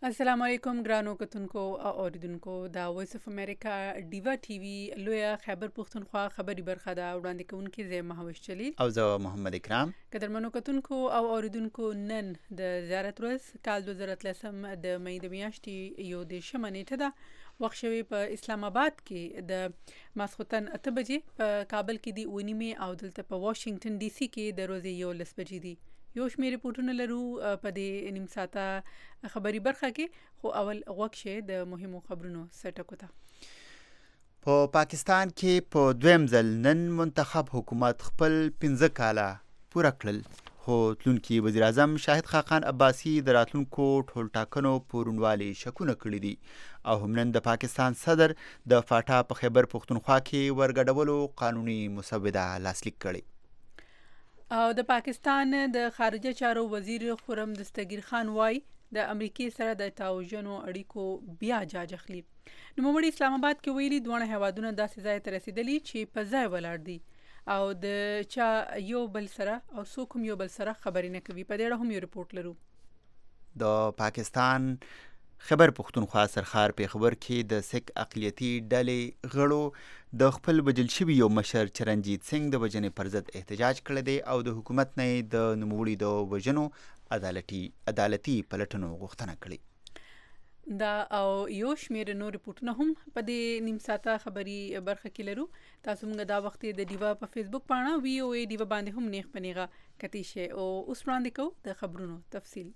السلام علیکم ګرانو کتونکو او اوریدونکو دا وایس اف امریکا ډیوا ټي وي لویا خیبر پښتونخوا خبري برخه دا وړاندې کوونکې زه مهوش جلیل او زه محمد اکرام. قدرمنو کتونکو او اوریدونکو نن د زیارت ورځ کال 2013 د مې د میاشتې یو د شمه نیټه ده وخت شوی په اسلام آباد کې د ماسختن 8 بجې په کابل کې دی ونیمه او دلته په واشنگټن ډي سي کې د ورځې یو لس بجې دی یو شمېر ریپورتونه لرو په دې نیم ساعته خبري برخه کې خو اول غوښه د مهمو خبرونو سټکو ته په پاکستان کې په دویم ځل نن منتخب حکومت خپل 15 کاله پوره کړل خو تلونکي وزیر اعظم شاهد خاقان عباسی د راتلونکو ټول ټاکنو پورونوالي شکونه کړی دي او هم نن د پاکستان صدر د فاټا په خیبر پښتونخوا کې ورګډولو قانوني مسوده لاسلیک کړي. او د پاکستان د خارجه چارو وزیر خرم دستگیر خان وای د امریکای سره د تعاونو اړیکو بیا جاج اخلي. نو موږ اسلام آباد کې ویلي دوه هوادونه داسې ځای ته رسیدلی چې په ځای ولاړ دي او د چا یو بل سره او څوک یو بل سره خبرې نه کوي. په دې اړه هم یو ریپورت لرو. د پاکستان خیبر پښتونخوا سرخار پیښور کې د سک اقلیتي ډلې غړو د خپل وجل شوي یو مشر چرنجیت سنگ د وجنې پر ضد احتجاج کړی دی او د حکومت نه د نوموړي د وژنو عدالتي پلټنو غوښتنه کړې دا او یو شمېر نور ریپورتونه هم په دې نیم ساعته خبري برخه کې لرو. تاسو موږ دا وخت د دیوا په فیسبوک پاڼه وی او ای دیوا باندې هم نیغ پنیغه کتی شي او اوس وړاندې کو د خبرونو تفصیل.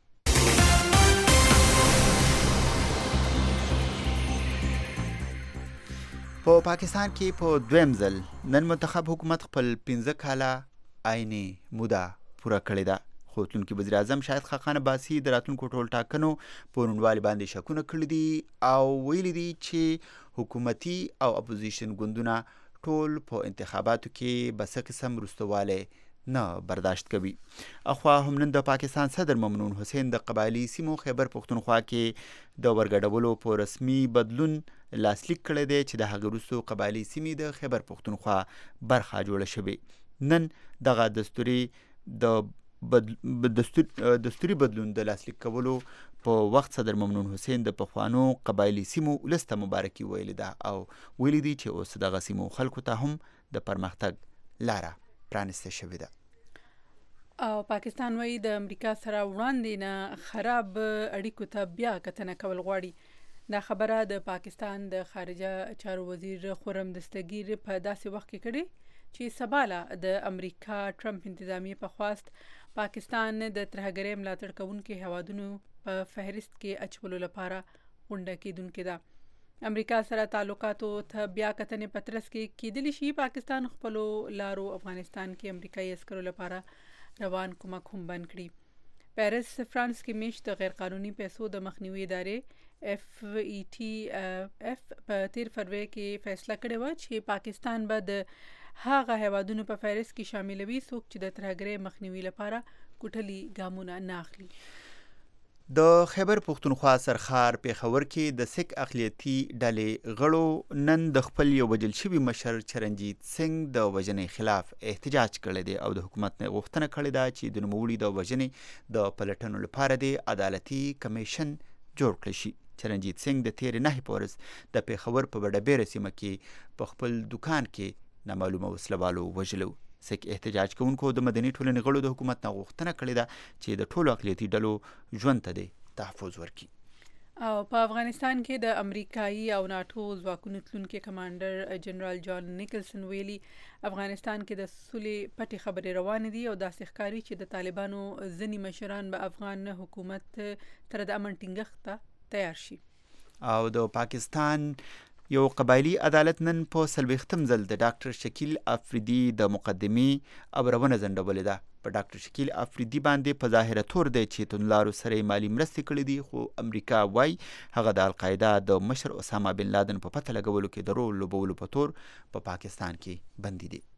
په پاکستان کې په دویم ځل نن منتخب حکومت خپل 15 کاله آئینی موده پوره کړې ده خو تلونکي وزیر اعظم شاهد خاقان عباسی د راتلونکو ټول ټاکنو پورونوالي باندې شکونه کړي دي او ویلي دي چې حکومتي او اپوزیشن ګوندونه ټول په انتخاباتو کې به څه قسم وروستوالی نه برداشت کوي. اخوا هم نن د پاکستان صدر ممنون حسین د قبایلی سیمو خیبر پښتونخوا کې د ورګډولو په رسمي بدلون لاسلیک کړی دی چې د هغه وروسته قبایلی سیمې د خیبر پښتونخوا برخه جوړه شوې. نن دغه دستوري بدلون د لاسلیک کولو په وخت صدر ممنون حسین د پخوانو قبایلی سیمو ولسته مبارکي ویلي ده او ویلي دي چې اوس دغه سیمو خلکو ته هم د پرمختګ لاره پرانسته شوې ده. او پاکستان وایي د امریکا سره وړاندې نه خراب اړیکو ته بیا کتنه کول غواړي. دا خبره د پاکستان د خارجه چارو وزیر خرم دستگیر په داسې وخت کې کړي چې سباله د امریکا ټرمپ انتظامیه په خواست پاکستان د ترهګرۍ ملاتړ کوونکو هوادونو په فهرست کې اچولو لپاره غونډه کېدونکې ده. امریکا سره تعلقاتو ته بیا کتنې پترس کې کېدلی شي پاکستان خپلو لارو افغانستان کې امریکایي عسکرو لپاره روان کومک هم بند کړي. پیرس فرانس کې میشت د غیر قانوني پیسو د مخنیوي ادارې FATF په تیر فروری کې فیصله کړې و چې پاکستان به د هغه هوادونو په فهرست کې شاملوي څوک چې د ترهګرۍ مخنیوي لپاره کوټلي ګامونه نه اخلي. د خیبر پښتونخوا سرخار پیښور کې د سک اقلیتي ډلې غړو نن د خپل یو وجل شوي مشر چرنجیت سنگ د وژنې خلاف احتجاج کړی دی او د حکومت نه غوښتنه کړې ده چې د نوموړي د وژنې د پلټنو لپاره د عدالتي کمیشن جوړ کړی شي. چرنجیت سنگ د تیر نه په ورځ د پیښور په وډبېره سیمه کې په خپل دکان کې نامعلومه وسلوالو وژلو. سک احتجاج کوونکو د مدني ټولنې غړو د حکومت نه غوښتنه کړې ده چې د ټولو اقلیتي ډلو ژوند ته تحفظ ورکړي. او په افغانستان کې د امریکایي او ناتو ځواکونو تلونکي کمانډر جنرال جان نیکلسن ویلي افغانستان کې د سولې پټې خبرې روانې دي او داسې ښکاري چې د طالبانو ځینې مشران به افغان حکومت تر د امن ټینګښت ته تیار شي. او د پاکستان یو قبایلی عدالت نن په 40م ځل د ډاکټر شکیل افریدي د مقدمې ابرونه ځنډولې ده. په ډاکټر شکیل افریدي باندې په ظاهره تور دی چې توندلارو سره مالی مرستې کړې دي خو امریکا وای هغه د القاعده د مشر اسامه بن لادن په پته لګولو کې د رول لوبولو په تور په پاکستان کې بندي دي.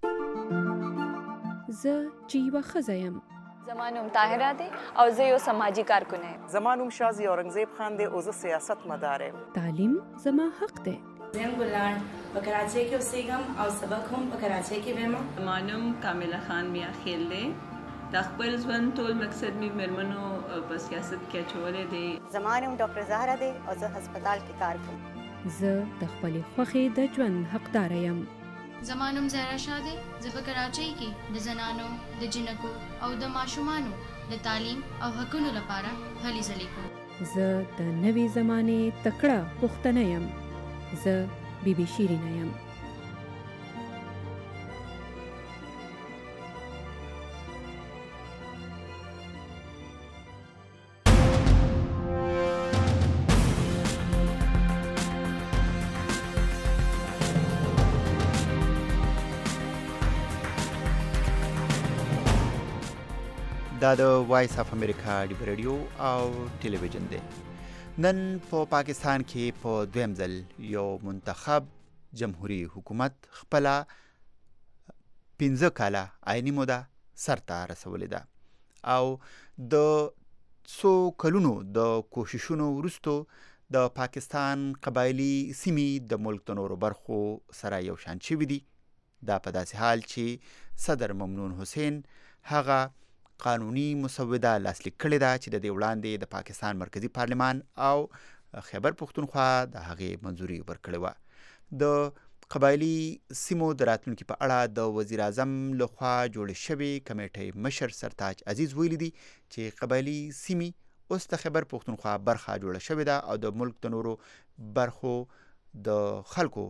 زه چې یوه ښځه یم زمانوم طاهره دی او زه یو سماجی کارکن یم. زمانوم شازی اورنګزیب خان دی او زه سیاست مدار یم. تعلیم زما حق دی. زم ګلان په کراچۍ کې اوسېږم او سبق هم په کراچۍ کې وایم. زمانوم کامله خان میا خیل دی د خپل ژوند ټول مقصد مې مېرمنو په سیاست کې اچولی دی. زما نوم ډاکټر زهره دی او زه هسپتال کې کار کوم. زه د خپلې خوښې د ژوند حقدار یم. زما نوم زهرا شاه دی. زه په کراچۍ کې د زنانو د جنکو او د ماشومانو د تعلیم او حقونو لپاره هلې ځلې کوم. زه د نوې زمانې تکړه پښتنه یم. زه بیبي شیرینه یم. دا د وایس اف امریکا ډیب رادیو او ټلویزیون دی. نن په پاکستان کې په دویم ځل یو منتخب جمهوریت حکومت خپل 15 کاله آئینی موده سرته رسولې ده او د څو کلونو د کوششونو وروسته د پاکستان قبایلی سیمې د ملک د نورو برخو سره یو شان شوي دي. دا په داسې حال چې صدر ممنون حسین هغه قانوني مسوده لاسلیک کړې ده چې د دې وړاندې د پاکستان مرکزی پارلمان او خیبر پښتونخوا د هغې منظوري ورکړې وه. د قبایلی سیمو د راتلونکي په اړه د وزیر اعظم لخوا جوړې شوې کمیټې مشر سرتاج عزیز ویلي دي چې قبایلی سیمې اوس د خیبر پښتونخوا برخه جوړه شوې ده او د ملک د نورو برخو د خلکو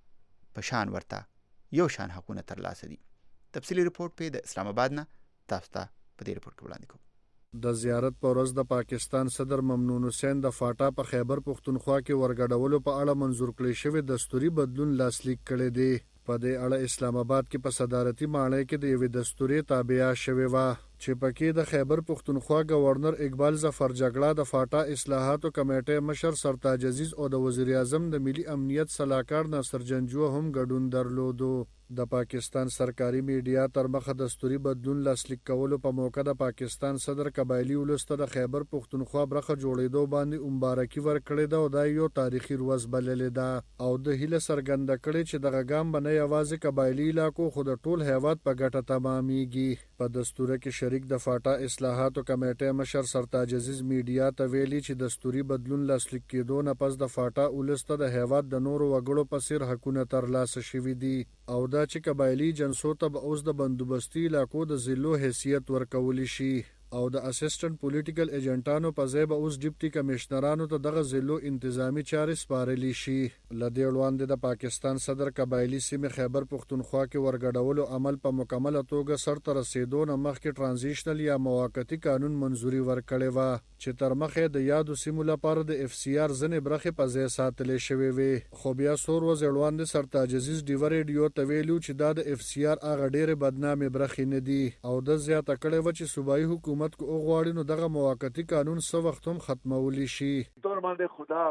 په شان ورته یو شان حقونه ترلاسه دي. تفصیلی رپورټ په د اسلام آباد نه تاسو ته په دې رپورټ کې وړاندې کوم. د زیارت پر ورځ د پاکستان صدر ممنون حسین د فاټا په خیبر پښتونخوا کې ورګډولو په اړه منظور کړی شوی دستوري بدلون لاسلیک کړی دی. په دې اړه اسلام آباد کې په صدارتي ماڼۍ کې د یوې دستوري تابعه شوې وه چې پکې د خیبر پښتونخوا گورنر اقبال ظفر جګړه د فاټا اصلاحاتو کمیټې مشر سرتاج عزیز او د وزیر اعظم د ملي امنیت صلاحکار ناصر جنجو هم ګډون درلودو. د پاکستان سرکاري میډیا تر مخه دستوري بدلون لاسلیک کولو په موقع د پاکستان صدر قبایلی ولس ته د خیبر پښتونخوا برخه جوړېدو باندې مبارکي ورکړې ده او دا یو تاریخي ورځ بللې ده او د هیله څرګنده کړې چې دغه ګام به نه یوازې قبایلی علاقو خو د ټول هیواد په ګټه تمامیږي. په دستوره کې شریک د فاټا اصلاحاتو کمیټې مشر سرتاج عزیز میډیا ته ویلي چې دستوري بدلون لاسلیک کېدو نه پس د فاټا ولس ته د هیواد د نورو وګړو په څیر حقونه ترلاسه شوي دي او دا چې قبایلی جنسو ته به اوس د بندوبستي علاقو د ضلعو حیثیت ورکولی شي او د اسسټنټ پولیټیکل ایجنټانو په ځای به اوس ډیپټي کمشنرانو ته دغه ضلعو انتظامی چارې سپارلی شي. له دې وړاندې د پاکستان صدر قبایلی سیمې خیبر پښتونخوا کې ورګډولو عمل په مکمله توګه سرته رسېدو نه مخکې ټرانزیشنل یا موقتي قانون منظوري ورکړې وه چې تر مخې د یادو سیمو لپاره د اف سی آر ځینې برخې په ځای ساتلې شوې وې. خو بیا څو ورځې وړاندې سرتاج عزیز ډیوه ریډیو ته ویلو چې دا د اف سی آر هغه ډېرې بدنامې برخې نه دي او د زیاته کړې وه چې صوبایي حکومت کو غواړي نو دغه موقتی قانون څه وخت هم ختمولی شي. تور باندې خدا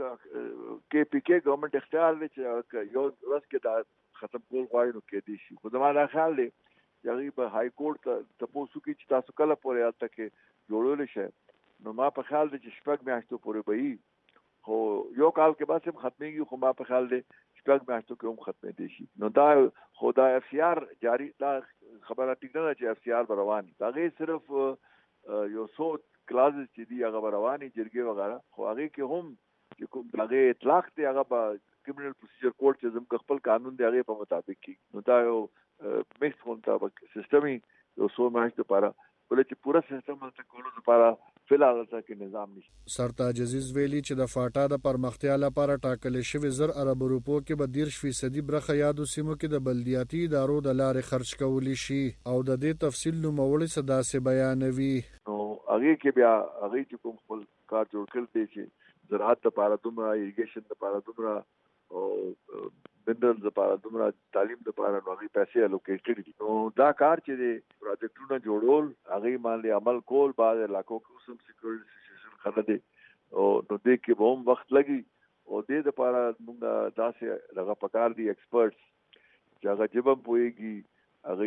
کې پی کې ګورنمنت اختیار لري چې یو ورځ کې دا ختم کول غواړي نو کې دي شي. خو زما دا خیال دی چې په های کورټ ته پوسو کې چې تاسو کله پورې الته کې جوړول شي نو ما په خیال دی چې شپږ میاشتو پورې به وي خو یو کال کې بس هم ختميږي خو ما په خیال دی شپږ میاشتو کې هم ختمې دي شي. نو دا خدا اف سی آر جاری دا خبره ټیک نه چې اف سی آر رواني دا غي صرف یو څو کلازز چې دی هغه رواني جرګې وغیرہ خو هغه کې هم چې کوم هغه اطلاق دی هغه په کریمینل پروسیجر کورټ چې زموږ خپل قانون دی هغه په مطابق کی نو دا یو میکس مطابق سیستمي یو څو میاشتې لپاره ولې چې پورا سیستم ته کولو لپاره فلحال تک نظام نشته. سرتاج عزیز ویلي چې د فاټا د پرمختیا لپاره ټاکل شوی 1000 ارب روپو کې به 30% برخه یادو سیمو کې د بلدیاتي ادارو د لارې خرج کولی شي او د دې تفصیل نوموړي صدا سي بیانوي. نو هغه کې بیا هغه چې کوم خپل کار جوړ کړل دي چې زراعت لپاره دومره اریګیشن لپاره دومره او بندل لپاره دومره تعلیم لپاره نو هغه پیسې الوکیټ کړي دي. نو دا کار چې دی پروجیکټونه جوړول هغه باندې عمل کول بعد علاقو کې سم سکیورټي سچویشن خلل دي او نو دې کې به هم وخت لګي او دې لپاره موږ داسې لږه پکار دي ایکسپرټس چې هغه جبم پويږي هغه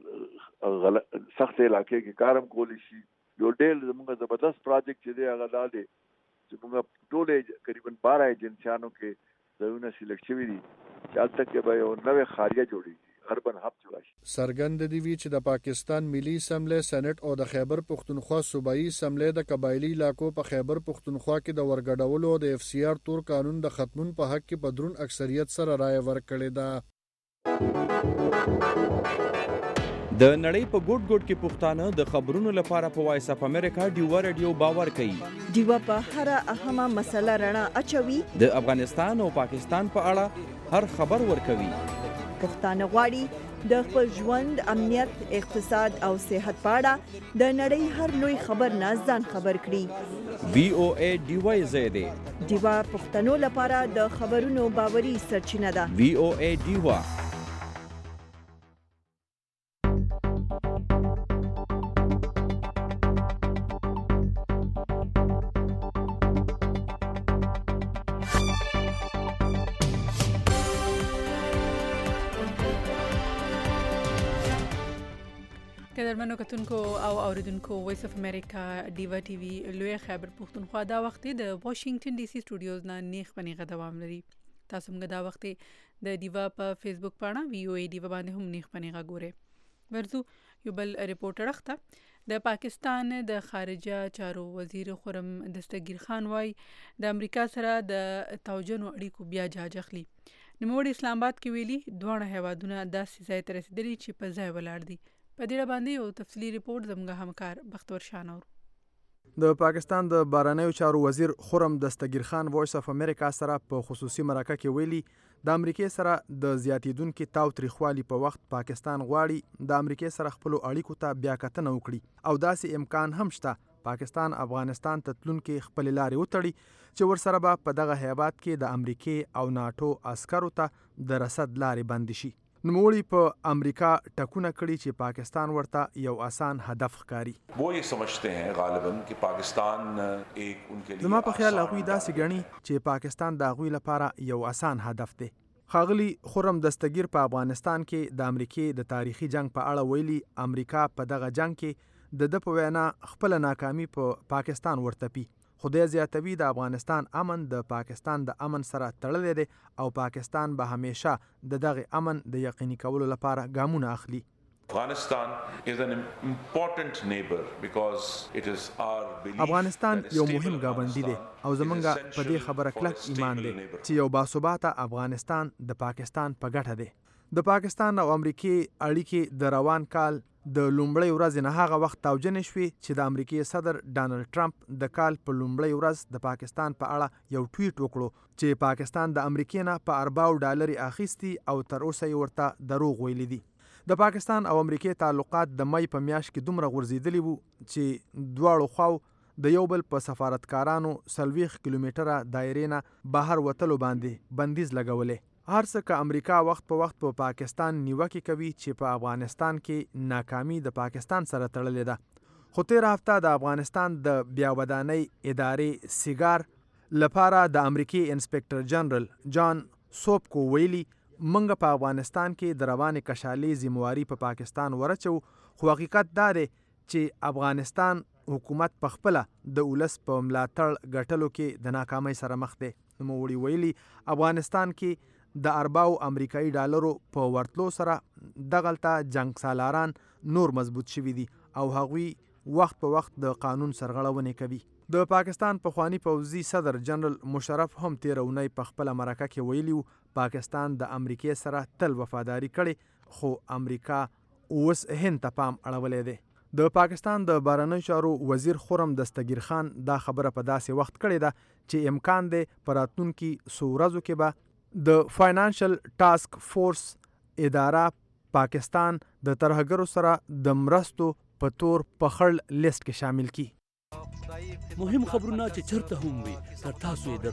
سخت علاقې کې کارم کولی شي. یو ډېر موږ زبردست پروجیکټ چې دی هغه دا دی چې موږ ټول تقریبا 12 ایجنسیانو کې ځایونه سلیکټ شوي دي چې هلته کې به یو نوې خاریه جوړېږي غربن هفت راشي. سرګند دی وی چې د پاکستان ملي اسمبلی سېنات او د خیبر پښتونخوا صوبایي اسمبلی د قبایلی علاقو په خیبر پښتونخوا کې د ورګډولو او د FCR تور قانون د ختمون په حق کې په درون اکثریت سره رائے ورکړې ده. د نړۍ په ګوټ ګوټ کې پښتانه د خبرونو لپاره په وایس اف امریکا ډیوا رادیو باور کوي. ډیوا په هر اهمه مسله رڼا اچوي. د افغانستان او پاکستان په اړه هر خبر ورکوي. پښتانه غواړي د خپل ژوند، امنیت، اقتصاد او صحت په اړه د نړۍ هر لوی خبر نه ځان خبر کړي. VOA ډیوا زیاده ډیوا پښتنو لپاره د خبرونو باوري سرچینه ده. VOA ډیوا. قدرمنو کتونکو او اوریدونکو وایس اف امریکا ډیوا ټي وي لوی خیبر پښتونخوا دا وخت د واشنگټن ډي سي سټوډیوز نه نیخ پنیغه دوام لري. تاسو موږ دا وخت د ډیوا په فیسبوک پاڼه VOA ډیوا باندې هم نیخ پنیغه ګوره. ورزو یو بل ریپورټر اخته د پاکستان د خارجه چارو وزیر خرم دستگیر خان وای د امریکا سره د توجنو اړیکو بیا جاج اخلي. نوموړي اسلام آباد کې ویلي دوه هیوادونه داسې ځای ته رسیدلي چې په ځای ولاړ دي. په دې باندې یو تفصیلی ریپورت زموږ همکار بختور شانور. د پاکستان د بهرنیو چارو وزیر خرم دستگیر خان وایس اف امریکا سره په خصوصي مرکه کې ویلي د امریکای سره د زیاتیدونکو تاو تریخوالي په وخت پاکستان غواړي د امریکای سره خپل اړیکو ته بیا کتنه وکړي او داسې امکان هم شته پاکستان افغانستان ته تلونکي خپل لارې وتړي چې ورسره به په دغه هیواد کې د امریکای او ناتو عسکرو ته د رسد لارې بند شي. نوموړي په امریکا ټکونه کړي چې پاکستان ورته یو آسان هدف ښکاري. वो ये समझते हैं غالباً कि पाकिस्तान एक उनके लिए زما په خیال هغوی داسې ګڼي چې پاکستان د هغوی لپاره یو آسان هدف دی. ښاغلي خرم دستگیر په افغانستان کې د امریکای د تاریخي جنگ په اړه ویلي امریکا په دغه جنگ کې د په وینا خپل ناکامي په پاکستان ورتپي. خدای زیاتوي د افغانستان امن د پاکستان د امن سره تړلې دی او پاکستان به همیشه د دغه امن د یقیني کولو لپاره ګامونه اخلي. Afghanistan is an important neighbor because it is our belief افغانستان یو مهم ګاونډی دی او زمونږ په دې خبره کلک ایمان دی چې یو باثباته افغانستان د پاکستان په ګټه دی. د پاکستان او امریکای اړیکې د روان کال د لومړۍ ورځې نه هغه وخت توجنې شوې چې د امریکای صدر ډانلډ ټرمپ د کال په لومړۍ ورځ د پاکستان په اړه یو ټویټ وکړو چې پاکستان د امریکای نه په $4 اخیستي او تر اوسه یې ورته دروغ ویلي دي. د پاکستان او امریکای تعلقات د مې په میاشت کې دومره غورځېدلي وو چې دواړو خواو د یو بل په سفارتکارانو 40 کیلومتره دایرې نه بهر وتلو باندې بندیز لګولې. هر څه که امریکا وخت په وخت په پاکستان نیوکه کوي چې په افغانستان کې ناکامي د پاکستان سره تړلې ده. خو تیر هفته د افغانستان د بیاودانۍ ادارې سیګار لپاره د امریکای انسپکټر جنرال جان سوپکو ویلي منګه په افغانستان کې د روانې کشالۍ ذمہواری په پاکستان ورچو خو حقیقت دا دی چې افغانستان حکومت په خپل د ولس په ملاتړ ګټلو کې د ناکامۍ سره مخ دی. نوموړي ویلي افغانستان کې د $4 امریکایي په ورتلو سره دغلته جنگ سالاران نور مضبوط شوي دي او هغوی وخت په وخت د قانون سرغړونې کوي. د پاکستان پخوانی پوځي صدر جنرال مشرف هم تیر اونۍ په خپل مرکه کې ویلي پاکستان د امریکای سره تل وفاداری کړي خو امریکا اوس هند ته پام اړولی دی. د پاکستان د بهرنیو چارو وزیر خرم دستگیر خان دا خبره په داسې وخت کړې ده چې امکان دی په راتلونکي څو ورځو کې به د فاینانشل ټاسک فورس اداره پاکستان د ترهګرو سره د مرستو په تور په خړ لیست کې شامل کی. مهم خبرونه چې چرته هم وي تر تاسو یې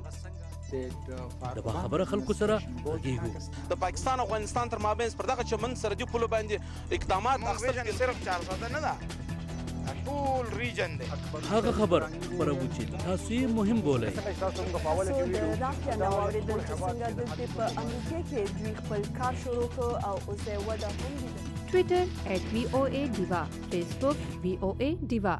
درسوو د باخبره خلکو سره غږیږو. د پاکستان او افغانستان تر مابین پر دغه چمن سرحدي پولو باندې اقدامات اخیستل صرف 400 نه ده ټول ریجن دی. هغه خبر خبرو چې تاسو یې مهم بولئ. د راکیا نو اوریدل چې څنګه د په امریکا کې دوی خپل کار شروع کړ او اوس یې وده هم دي. ټویټر @VOA Diva، فیسبوک VOA Diva.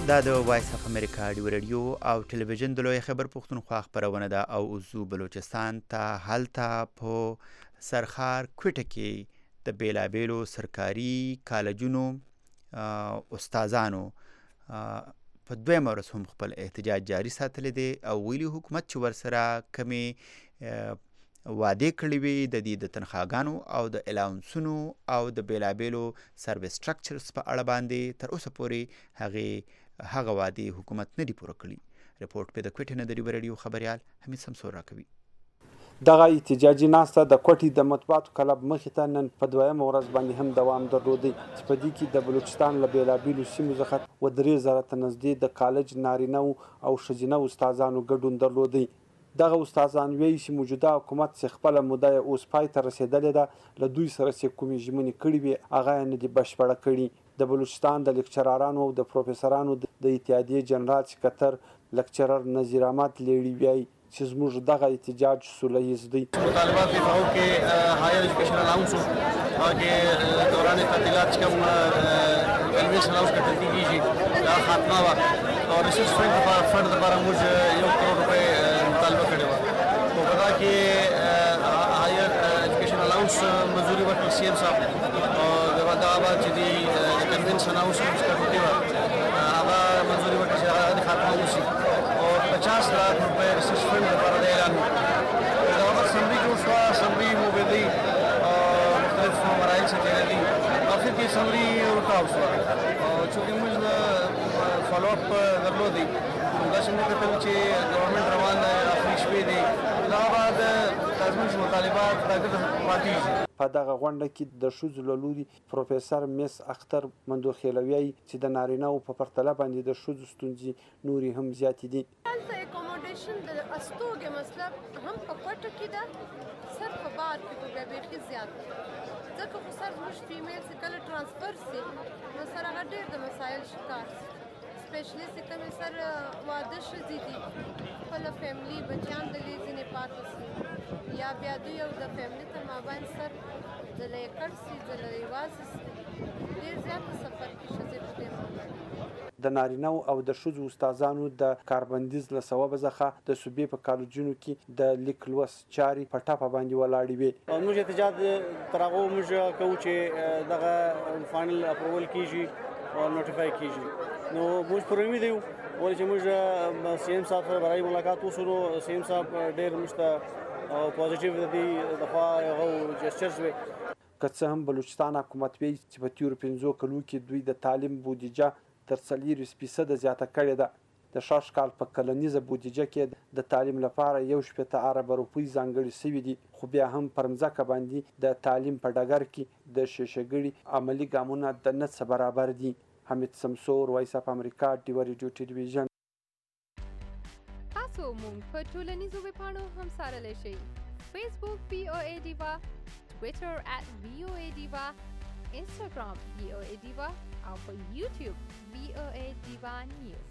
دا د وایس اف امریکا رادیو او ټلویزیون د لوی خبر پښتونخوا خبرونه ده او اوسو بلوچستان ته هلته په سرخار کوټه کې د بیلابیلو سرکاري کالجونو استادانو په دویمه ورځ هم خپل احتجاج جاري ساتلی دی او ویلي حکومت چې ورسره کمې وعدې کړې وي د دې د تنخواګانو او د الاونسونو او د بیلابیلو سروس سټرکچرز په اړه باندې تر اوسه پورې هغه وعدې حکومت نه دی پوره کړي. رپورټ په د کوټې نه د رادیو خبريال حمید سمسور راکوي. دغه احتجاجي ناسته د کوټې د مطبوعاتو کلب مخې ته نن په دویمه ورځ باندې هم دوام درلودی چې په دې کې د بلوچستان له بیلابیلو سیمو څخه 3,000 ته نږدې د کالج نارینه او ښځینه استادانو ګډون درلودی. دغه استادان وایي چې موجوده حکومت چې خپل موده اوس پای ته رسیدلې ده له دوی سره چې کومې ژمنې کړې وي هغه نه دي بشپړه کړي. د بلوچستان د لیکچرارانو او د پروفیسورانو د اتحادیې جنرال سکرټر لیکچرر نذیر احمد لیړي وایي چې زموږ دغه احتجاج سوله ییز دی. مطالبات په هغو کې هایر ایجوکیشن الاونس هغه کې دوران تعطیلات چې کوم الیویشن الاونس کټل کېږي دا خاتمه وه او ریسرچ فنډ لپاره موږ 1 کروڑ روپۍ مطالبه کړې وه. په هغه کې هایر ایجوکیشن الاونس منظوري ورکړل سی ایم صاحب او دغه بعد چې د کنونشن الاونس کټلې وه هغه منظوري ورکړل چې هغه خاتمه وشي او 50 lakh रुपए रिसर्च फंड लपاره اعلان دا وخت سمري جوړ شو سمري موبایلي مختلف مراحل څخه دي اخر کې سمري ورکاو شو او چې موږ فالو اپ درلودي دا څنګه کتل چې ګورنمنت روان اخري شوې دي دا بعد تاسو مطالبات راګه پاتې په دغه غونډه کې د ښځو له لوري پروفیسور میس اختر مندوخیلوی چې د نارینه او په پرتله باندې د ښځو ستونزې نورې هم زیاتې دي. اکوموډیشن د استوګې مطلب هم په کوټه کې ده سر په بار کې په بیخي زیات ځکه خو سر زموږ فیمیل چې کله ټرانسفر سي نو سره هغه ډېر د مسایل شکار سپیشلی چې کومې سر واده ښځې دي خپله فیملي بچیان د لې ځینې پاتې سي یا بیا دوی او د فیملي تر مابین سر ځله یې کړ سي ځله یې یوازې سي ډېر زیاته سفر کې ښځې په دې د نارینه او د ښځو استادانو د کاربندیز له سببه څخه د صوبې په کالجونو کې د لیک لوست چارې په ټاپه باندې ولاړې وې. موږ احتجاج تر هغه موږ کوو چې دغه فاینل اپروول کیږي او نوټیفای کیږي نو موږ پر امید یو ولې چې موږ سی ایم صاحب سره برای ملاقات وشو سی ایم صاحب ډېر مشته پوزټیو دي دغه یو جسچرز وي که څه هم بلوچستان حکومت وایي چې په تیرو 5 کلو کې دوی د تعلیم بودیجه تر 40% زیاته کړې ده. د شاش کال په کلنیزه بودیجه کې د تعلیم لپاره 1.8 ارب روپۍ ځانګړي شوي دي خو بیا هم پر مځکه باندې د تعلیم په ډګر کې د شیشهګړي عملی ګامونه د نه څه برابر دي. حمید سمسور وایس اف امریکا ډیو ریډیو ټلویزیون. تاسو مونږ په ټولنیزو ویبپاڼو هم سره شئ. فیسبوک VOA Diva, Twitter @VOA Diva, Instagram VOA Diva او په YouTube VOA Diva News.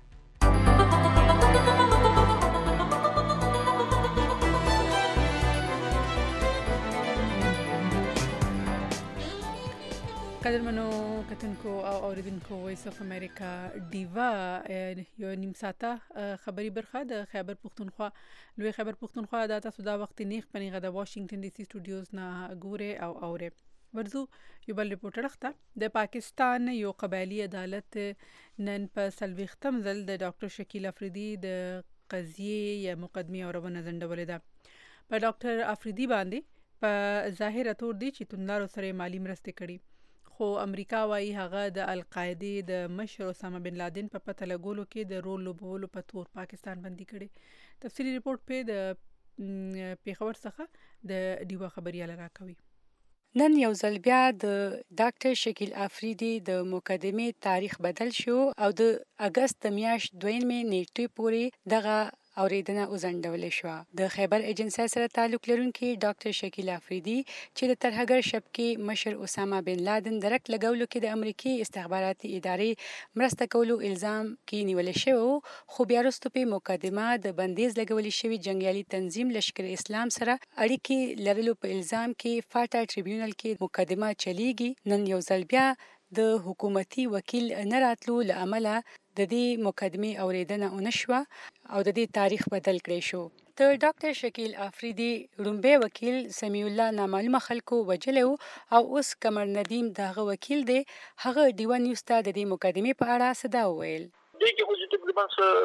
قدرمنو کتونکو او اوریدونکو وایس اف امریکا ډیوا یو نیم ساعته خبري برخه د خیبر پښتونخوا لوی خیبر پښتونخوا د تاسو دا وخت نیخ پنیغه د واشنگټن ډي سي سټوډیوز نه ګوره او اوره ورزو یو بل ریپورټر اخته د پاکستان یو قبایلی عدالت نن په سلويختم ځل د ډاکټر شکیل افریدي د قضیه یا مقدمه اورونه ځنډولې ده. په ډاکټر افریدي باندې په ظاهر تور دي چې توندارو سره مالی مرسته کړي خو امریکا وايي هغه د القاعده د مشر اسامه بن لادن په پته لګولو کې د رول لوبولو په تور پاکستان باندې کړي. تفصیلی ریپورت په د پیښور څخه د ډیوا خبريال راکوي. نن یو ځل بیا د ډاکټر شکیل افریدي د مقدمې تاریخ بدل شو او د اگست میاشت 2 نیټې پورې دغه اوریدنه وزندول شو. د خیبر ایجنسی سره تعلق لرونکي ډاکټر شکیل افریدي چې د ترهګر شبکې مشر اسامه بن لادن درک لګولو کې د امریکای استخباراتي ادارې مرسته کولو الزام کې نیول شوی خو بیا وروسته په مقدمه د بندیز لګول شوی جنگیالي تنظیم لشکر اسلام سره اړیکې لرلو په الزام کې فاټا ټریبیونل کې مقدمه چلیږي. نن یو ځل بیا د حکومتي وکیل نه راتلو له امله د دې مقدمې اوریدنه ونشوه او د دې تاریخ بدل کړی شو. د ډاکټر شکیل افریدي ړومبی وکیل سمیع الله نامعلومه خلکو وجلی و او اوس قمر ندیم د هغه وکیل دی. هغه ډیوه نیوز ته د دې مقدمې په اړه څه دا وویل. دې کې خو تقریبا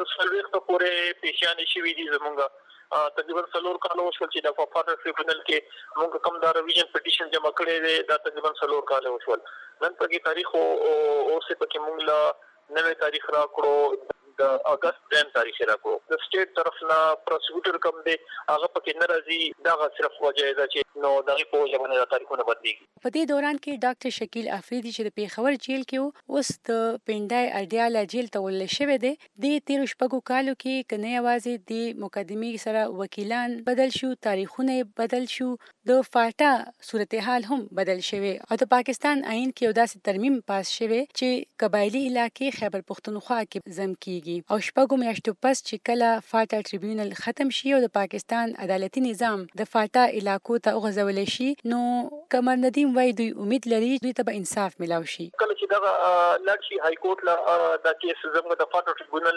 40 پورې پیشیانې شوي دي. زمونږ تقریبا 4 کال وشول چې د فاټر ټریبونل کې موږ کوم دا ریویژن پټیشن جمع کړی دی. دا تقریبا 4 کال وشول. نن پکې تاریخ او څه پکې موږ لا نوې تاریخ راکړو، د اگست 10 تاریخ راکړو. د سټیټ طرف نه پروسیکیوټر کوم دی هغه پکې ناراضي. دا صرف وجه ده چې نو دغه په وجه باندې تاریخونه بدلیږي. په دې دوران کې ډاکټر شکیل افریدي چې د پیښور جیل کې اوس د پنډای اډیاله جیل ته وړل شوی دی. د 13 کالو کې کنه یوازې د مقدمې سره وکیلان بدل شو، تاریخونه بدل شو، د فاټا صورتحال هم بدل شوی او د پاکستان آئین کې یو داسې ترمیم پاس شوی چې قبایلی علاقې خیبر پختونخوا کې ضم کیږي او 6 میاشتو پس چې کله فاټا ټریبیونل ختم شي او د پاکستان عدالتي نظام د فاټا علاقو ته وغځول شي، نو قمر ندیم وایي دوی امید لري دوی ته به انصاف ملاو شي. کله چې دا لاړ شي های کورټ لا دا کیس زموږ د فاټا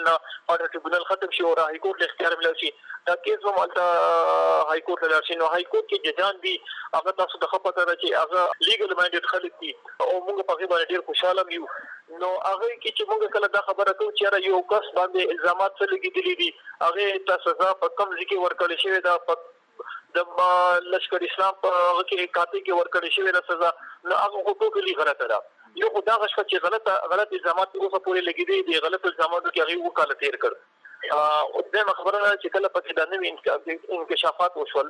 ټریبیونل ختم شي او های کورټ له اختیار ملاو شي، دا کیس هم الته های کورټ لاړ شي. نو های کورټ کې ججان دي هغه تاسو د خپل راځي هغه لیګل مایندډ خلک دي او موږ په هغه باندې ډیر خوشاله یو. نو هغه کې چې موږ کله دا خبره کوو چې یو کس باندې الزامات څه لګیدلي دي هغه ته سزا په کم ځای کې ورکړل شوې ده. د لشکر اسلام په هغه کې کاته کې ورکړل شوې ده سزا. نو هغه ټوټلی غلطه ده. یو خدای غشته چې غلط الزامات اوسه پورې لګیدي دي. غلط الزاماتو کې هغه وکاله تیر کړ. او د خبره چې کله پکې د نوې انکشافات وشول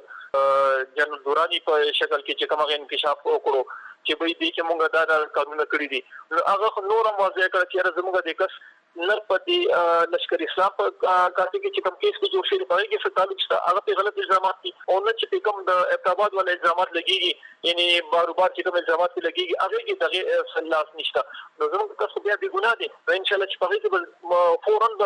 جنرال دورانی په شکل کې چې کومه انکشاف وکړو چې به دې چې موږ دا قانون کړی دي، هغه نور هم واضح کړ چې زموږ د کس نر پتی لشکر اسلام په کاته کې چې کوم کیس کې جوړ شوی دی چې تعلق شته هغه په غلط الزامات دي او نه چې کوم د ابتاباد ول الزامات لګيږي، یعنی باروبار چې کوم الزامات لګيږي هغه کې دغه سلاس نشته. نو زموږ تاسو بیا د ګناه دي ان شاء الله چې په دې فورن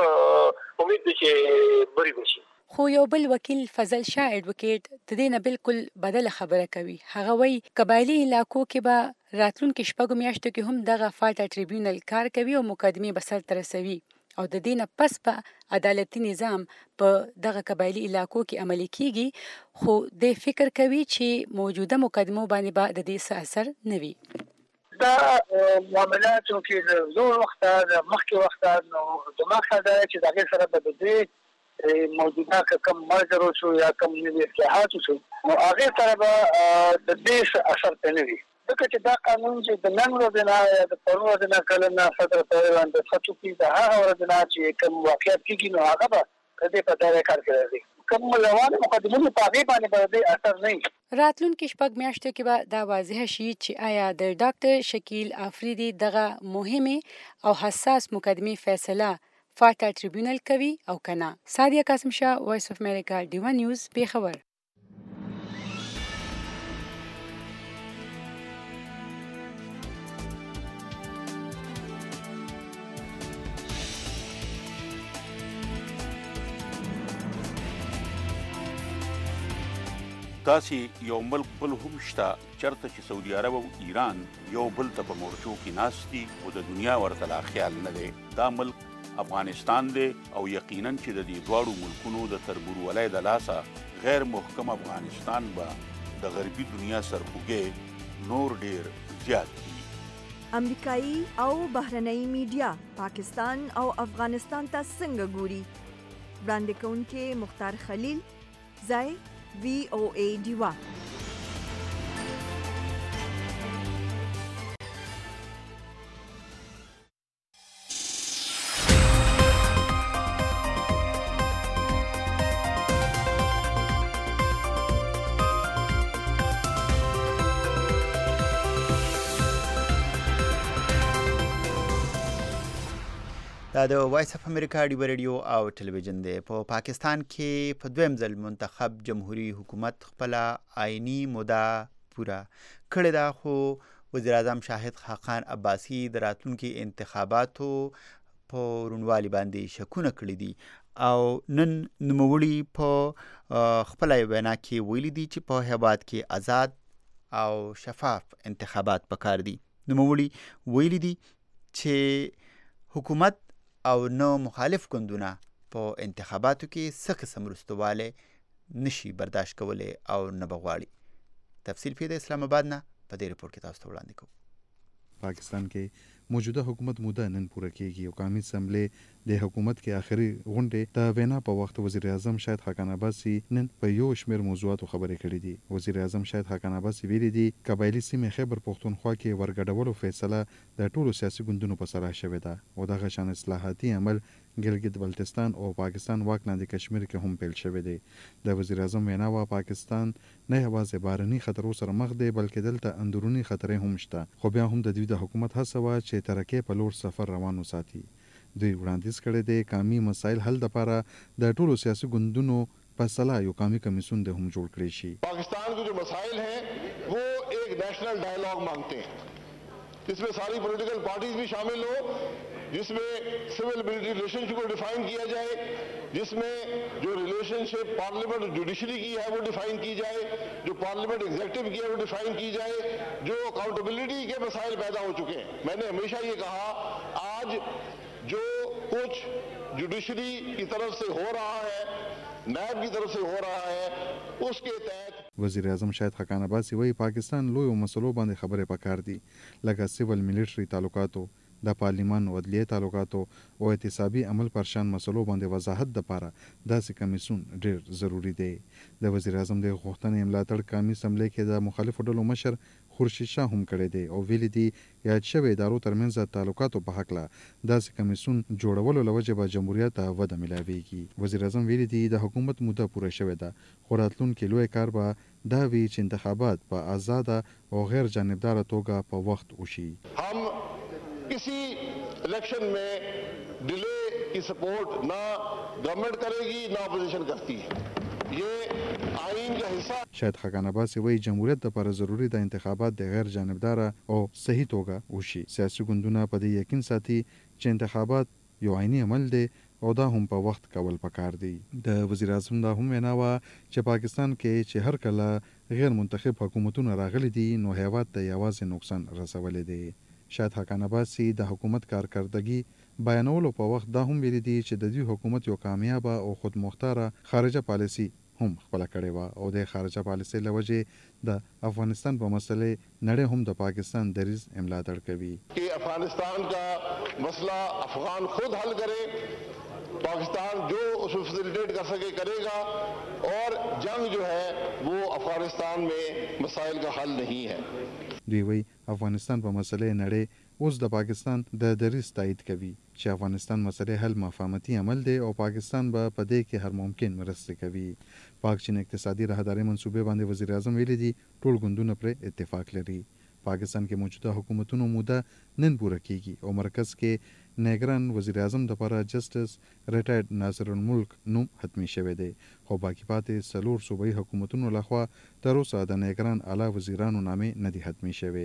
د امید دي چې بری وشي. خو یو بل وکیل فضل شاه اډوکیټ د دې نه بالکل بدله خبره کوي. هغه وایي قبایلی علاقو کې به راتلونکي 6 میاشتو کې هم دغه فاټا ټریبیونل کار کوي او مقدمې به سرته رسوي او د دې نه پس به عدالتي نظام په دغه قبایلی علاقو کې عملي کیږي. خو د فکر کوي چې موجوده مقدمو باندې به د دې څه اثر نه وي. دا معاملات کې زور وخت مخکې وخت نو دماغ دا چې دغه سره به د موجوده کم مرجر شو یا کم نوی اصلاحات شو نو هغه سره به د دې اثر نه وي. ځکه چې دا قانون چې د نن ورځې نه یا د پرون ورځې نه کله نه صدر پیوند د فتو کې د هغه ورځې نه چې کوم واقعیت کېږي نو هغه به د دې په ډول کار کوي. کوم روانه مقدمه په هغه باندې به اثر نه وي. راتلونکي 6 میاشتو کې به دا واضح شي چې آیا د ډاکټر شکیل افریدي دغه مهمه او حساس مقدمه فیصله فاټا ټریبیونل کوي او کنه. سادیه قاسم شاه، وایس اف امریکا، ډیوه نیوز، پیښور. داسې یو ملک بل هم شته چرته چې سعودي عرب او ایران یو بل ته په مورچو کې ناستي او د دنیا ورته لا خیال نه دی. دا ملک افغانستان دی او یقینا چې د دې دواړو ملکونو د تربورولۍ د لاسه غیر محکم افغانستان به د غربي دنیا سرخوږی نور ډیر زیات دي. امریکایي او بهرنۍ میډیا پاکستان او افغانستان ته څنګه ګوري؟ وړاندې کوونکې مختار خلیل، ځای VOA ډیوا. دا د وایس اف امریکا ډیو ریډیو او ټلویزیون دی. په پاکستان کې په دویم ځل منتخب جمهوریت حکومت خپل آئینی موده پوره کړې ده، خو وزیر اعظم شاهد خاقان عباسی د راتلونکي انتخاباتو په روڼوالي باندې شکونه کړي دي او نن نوموړي په خپل وینا کې ویلي دي چې په هیواد کې آزاد او شفاف انتخابات پکار دي. نوموړي ویلي دي چې حکومت او نو مخالف ګوندونه په انتخاباتو کې څه قسم وروستوالی نشي برداشت کولی او نه به غواړي. تفصیل پې د اسلام آباد نه په دې رپورټ کې تاسو ته وړاندې کوو. پاکستان کې موجوده حکومت موده نن پوره کیږي او قومي اسمبلی د حکومت کې آخري غونډې د وینا په وخت وزیر اعظم شاهد خاقان عباسي نن په یو شمېر موضوعاتو خبرې کړې دي. وزیر اعظم شاهد خاقان عباسي ویلي دي قبایلي سیمې خیبر پښتونخوا کې ورګډولو فیصله د ټولو سیاسي ګوندونو په سر شوې ده او دغه شان اصلاحاتي عمل ګلګت بلتستان او پاکستان واک لاندې کشمیر کې هم پیل شوی دی. د وزیر اعظم وینا وا پاکستان نه یوازې بهرني خطرو سره مخ دی بلکې دلته اندروني خطرې هم شته، خو بیا هم د دوی د حکومت هڅه وه چې ترقۍ په لور سفر روان وساتي. دوی وړاندیز کړی دی قومي مسایل حل دپاره د ټولو سیاسي ګوندونو په سلا یو قومي کمیسون د هم جوړ کړی شي. پاکستان کے جو مسائل ہیں وہ ایک نیشنل ڈائلاگ مانگتے ہیں جس میں ساری پولیٹیکل پارٹیز بھی شامل ہو، جس میں سول ملٹری ریلیشن شپ کو ڈیفائن کیا جائے، جس میں جو ریلیشن شپ پارلیمنٹ اور جوڈیشری کی ہے وہ ڈیفائن کی جائے، جو پارلیمنٹ ایگزیکٹو کی ہے وہ ڈیفائن کی جائے، جو اکاؤنٹیبلٹی کے مسائل پیدا ہو چکے ہیں. میں نے ہمیشہ یہ کہا آج جو کچھ جوڈیشری کی طرف سے ہو رہا ہے، نائب کی طرف سے ہو رہا ہے، اس کے تحت وزیر اعظم شاهد خاقان عباسي وایي پاکستان لویو مسلو باندې خبرې پکار دي لکه سیول ملټري تعلقاتو، د پارلیمان او عدلیه تعلقاتو او احتسابي عمل پر شان مسلو باندې وضاحت دپاره داسې کمیسون ډېر ضروری دی. د وزیر اعظم د غوښتنې ملاتړ قومي اسمبلی کې د مخالفو ډلو مشر خورشید شاه هم کړی دی او ویلي دي یاد شوی ادارو ترمنځ تعلقاتو په هکله داسې کمیسون جوړولو له وجې به جمهوریت ته وده میلاویږي. وزیر اعظم ویلي دي د حکومت موده پوره شوې ده خو راتلونکي لوی کار به دا وي چې انتخابات په آزاده او غیر جانبداره توګه په وخت وشي. ہم کسی الیکشن میں ڈیلے کی سپورٹ نہ گورنمنٹ کرے گی نہ اپوزیشن کرتی ہے، یہ آئین کا حصہ. شاید خاقان عباسي وایي جمهوریت لپاره ضروري د انتخابات د غیر جانبداره او صحیح توګه وشي. سیاسي ګوندونه په دې یقین ساتي چې انتخابات یو عیني عمل دی او دا هم په وخت کول پکار دی. د وزیر اعظم دا هم وینا وه چې پاکستان کې چې هر کله غیر منتخب حکومتونه راغلي دي نو هیواد ته یوازې نقصان رسولی دی. شاید خاقان عباسي د حکومت کارکردګي بیانولو په وخت دا هم ویلي دي چې د دوی حکومت یو کامیابه او خودمختاره خارجه پالیسي هم خپله کړې وه او د خارجه پالیسۍ له وجې د افغانستان په مسلې نړۍ هم د پاکستان دریځ ملاتړ کوي. کہ افغانستان کا مسئلہ افغان خود حل کرے، پاکستان جو اس کو فیسیلیٹیٹ کر سکے کرے گا، اور جنگ جو ہے وہ افغانستان میں مسائل کا حل نہیں ہے. دوی وایي افغانستان په مسلې نړۍ اوس د پاکستان د دریځ تایید کوي چې افغانستان مسلې حل مفاهمتي عمل دی او پاکستان به په دې کې هر ممکن مرستې کوي. پاک چین اقتصادي راهدارۍ منصوبې باندې وزیر اعظم ویلي دي ټول ګوندونه پرې اتفاق لري. پاکستان کې موجوده حکومتونو موده نن پوره کیږي او مرکز کې نیګران وزیر اعظم دپاره جسټس ریټایرډ ناصر الملک نوم حتمی شوی دی خو باقي پاتې څلور صوبایي حکومتونو لخوا تر اوسه د نیګران اعلی وزیرانو نامې نه دي حتمی شوی.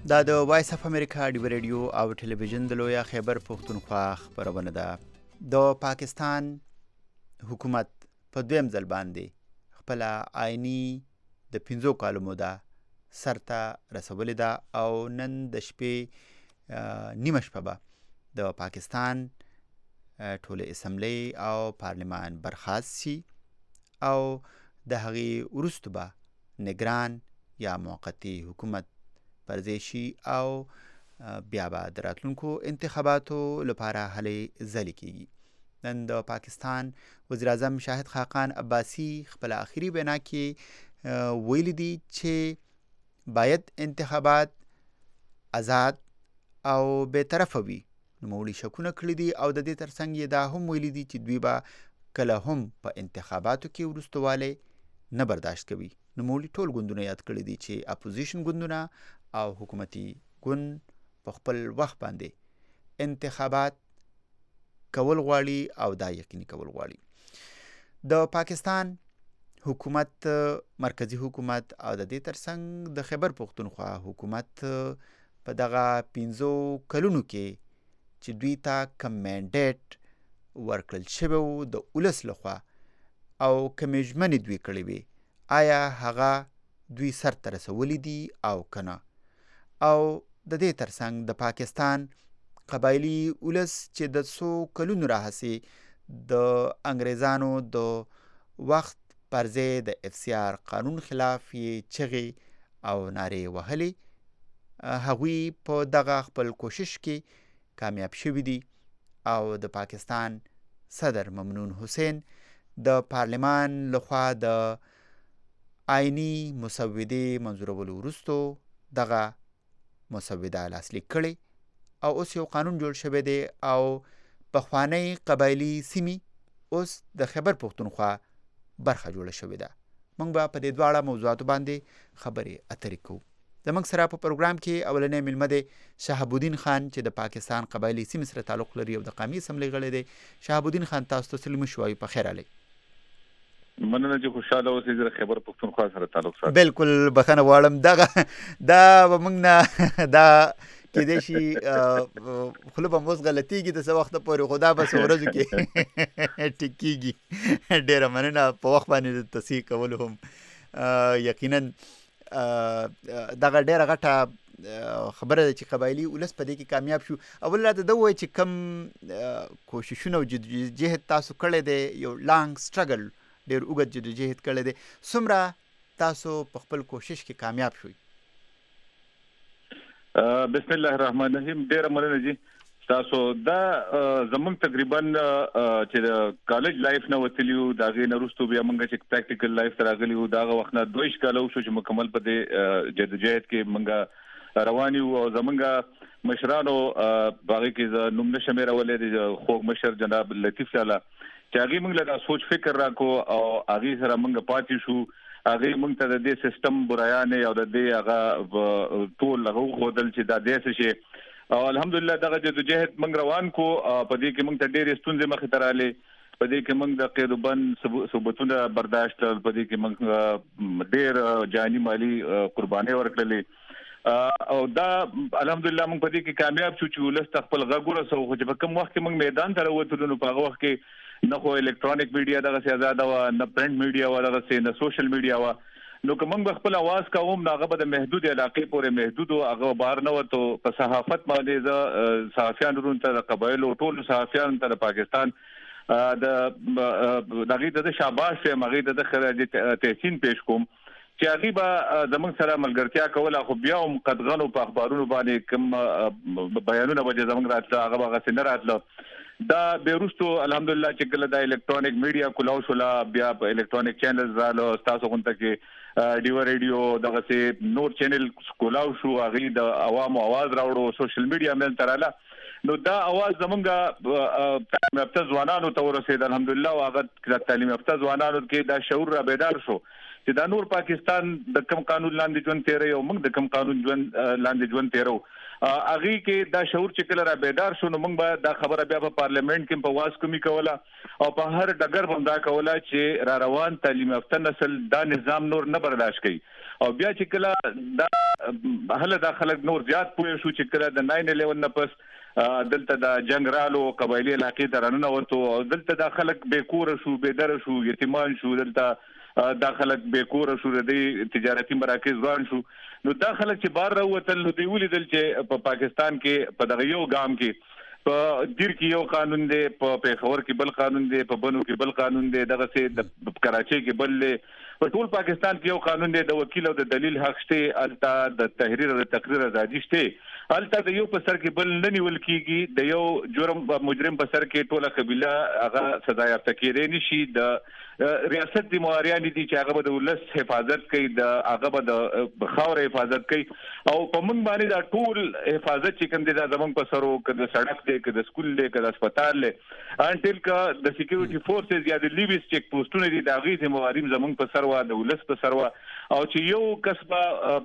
دا د وایس اف امریکا ډیو ریډیو او ټلویزیون د لویا خیبر پښتونخوا خبرونه ده. د پاکستان حکومت په دویم ځل باندې خپل آئینی د 15 کالو موده سرته رسولې ده او نن د شپې نیمه شپه به د پاکستان ټوله اسمبلی او پارلمان برخاست شي او د هغې وروسته به نگران یا موقتی حکومت پرځای شي او بیا به د راتلونکو انتخاباتو لپاره هلې ځلې کیږي. نن د پاکستان وزیر اعظم شاهد خاقان عباسی خپل آخري وینا کې ویلي دي چې باید انتخابات آزاد او بې طرفه وي. نوموړي شکونه کړي دي او د دې ترڅنګ یې دا هم ویلي دي چې دوی به کله هم په انتخاباتو کې وروستوالی نه برداشت کوي. نوموړي ټول ګوندونه یاد کړي دي چې اپوزیشن ګوندونه او حکومتي ګوند په خپل وخت باندې انتخابات کول غواړي او دا یقیني کول غواړي. د پاکستان حکومت، مرکزی حکومت او د دې ترڅنګ د خیبر پښتونخوا حکومت په دغه 15 کلونو کې چې دوی ته کم منډیټ ورکړل شوی و د ولس لخوا او کمې ژمنې دوی کړې وې، آیا هغه دوی سرته رسولي دي او که نه؟ او د دې ترڅنګ د پاکستان قبایلي ولس چې د څو کلونو راهیسې د انګریزانو د وخت پر ځای د FCR قانون خلاف یې چغې او نارې وهلې، هغوی په دغه خپل کوشش کې کامیاب شوي دي او د پاکستان صدر ممنون حسین د پارلمان لخوا د آئینی مسودې منظورولو وروستو دغه مسوده لاسلیک کړي او اوس یو قانون جوړ شوی دی او پخوانی قبایلي سیمې اوس د خیبر پښتونخوا برخه جوړه شوې ده. موږ به په دې دواړه موضوعاتو باندې خبرې اترې کوو. زموږ سره په پروګرام کې اولنی مېلمه دی شهاب الدین خان چې د پاکستان قبایلي سیمې سره تعلق لري او د قومي اسمبلۍ غړی دی. شهاب الدین خان، تاسو ته سلام شوایو، په خیر علي. مننه چې خوشاله اوسئ. زه خیبر پښتونخوا سره تعلق ساتم. بالکل بخښنه غواړم. دا به موږ نه دا کېدای شي خوله به مو اوس غلطېږي د څه وخته پورې، خو دا به څو ورځو کې ټیک کېږي. ډېره مننه په وخت باندې د تصحیح کولو هم. یقینا دغه ډېره غټه خبره ده چې قبایلي ولس په دې کې کامیاب شو. اول راته دا ووایئ چې کوم کوششونه او جدوجهد تاسو کړی دی، یو لانګ سټرګل، ډېر اوږد جدوجهد کړی دی، څومره تاسو په خپل کوشش کې کامیاب شوئ؟ بسم الله الرحمن الرحیم. ډېره مننه جی تاسو. دا زموږ تقریبا چې د کالج لایف نه وتلی وو، د هغې نه وروستو بیا موږ چې پریکټیکل لایف ته راغلي وو، د هغه وخت نه 22 کاله وشو چې مکمل په دې جدوجهد کې موږ روان یو. او زموږ مشرانو په هغې کې زه نوم نشم هېرولی، د خوږ مشر جناب لطیف صاحب چې هغې موږ له دا سوچ فکر راکړو او هغې سره موږ پاتې شو. هغې موږ ته د دې سیسټم برایانې او د دې هغه ټول هغه وښودل چې دا داسې شي. او الحمدلله دغه جدوجهد موږ روان کو. په دې کې موږ ته ډېرې ستونزې مخې ته رالې. په دې کې موږ د قید و بند ثبوتونه برداشت کړل. په دې کې موږ ډېر جاني مالي قربانۍ ورکړلې او دا الحمدلله موږ په دې کې کامیاب شو چې ولس ته خپل غږ ورسوو. خو چې په کوم وخت کې موږ میدان ته راوتلو نو په هغه وخت کې نه خو الکترونیک میډیا دغسې ازاده وه، نه پرنټ میډیا وه دغسې، نه سوشل میډیا وه. نو که موږ به خپل اواز کوم نو هغه به د محدود علاقې پورې محدود و، هغه بهر نه وتو. په صحافت باندې زه صحافیانو ورونو ته، د قبایلو ټولو صحافیانو ته د پاکستان د هغې ته د شاباش وایم، هغې ته د خراج تحسین پیش کوم چې هغې به زموږ سره ملګرتیا کوله. خو بیا هم قدغنو په اخبارونو باندې کوم بیانونه به چې زموږ راتله هغه به هغسې نه راتله. دا بیا وروستو الحمدلله چې کله دا الکترونیک میډیا کولاو شوله، بیا په الکترونیک چینلز راله، ستاسو غونته کې ډیو ریډیو دغسې نور چینل کولاو شو، هغې د عوامو اواز راوړو، سوشل میډیا منځته راله. نو دا اواز زمونږ تعلیم یافته ځوانانو ته ورسېد الحمدلله. او هغه تعلیم یافته ځوانانو کې دا شعور را بیدار شو چې دا نور پاکستان د کم قانون لاندې ژوند تیروي او موږ د کم قانون لاندې ژوند تیرو. هغې کې دا شعور چې کله را بیدار شو نو موږ به دا خبره بیا په پارلیمنټ کې په واز کومي کوله او په هر ډګر به دا کوله چې را روان تعلیم یافته نسل دا نظام نور نه برداشت کوي. او بیا چې کله دا هله د خلک نور زیات پوه شو چې کله د 9/11 نه پس دلته د جنگرالو قبایلی علاقې درنه وته او دلته د خلک بیکور شو بيدر شو یتیمان شو دلته د خلک بیکور شو د تجارتي مراکز ځوان شو نو دا خلک چې بار راوتل نو دی ولیدل چې په پاکستان کې په دغه یو ګام کې په دیر کې یو قانون دی په پیښور کې بل قانون دی په بنو کې بل قانون دی دغه سي د کراچۍ کې بل په ټول پاکستان کې یو قانون دی د وکیل او د دلیل حق شته الته د تحریر او تقریر ازادي شته الته د یو په سر کې بل نه نیول کیږي د یو جرم مجرم په سر کې ټوله قبيله هغه سزا یافته کېږي نشي د ریاست دی مواریان دي چې هغه د ولس حفاظت کوي د هغه د خاور حفاظت کوي او په موږ باندې دا ټول حفاظت چې کوم دي د زمونږ په سرو کده سړک دی کده سکول دی کده هسپتال دی انټل کا د سکیورټي فورسز یا د لیویس چیک پوسټونه دي دا غي ذمہواریم زمونږ په سر وا د ولس په سر وا او چې یو کسبه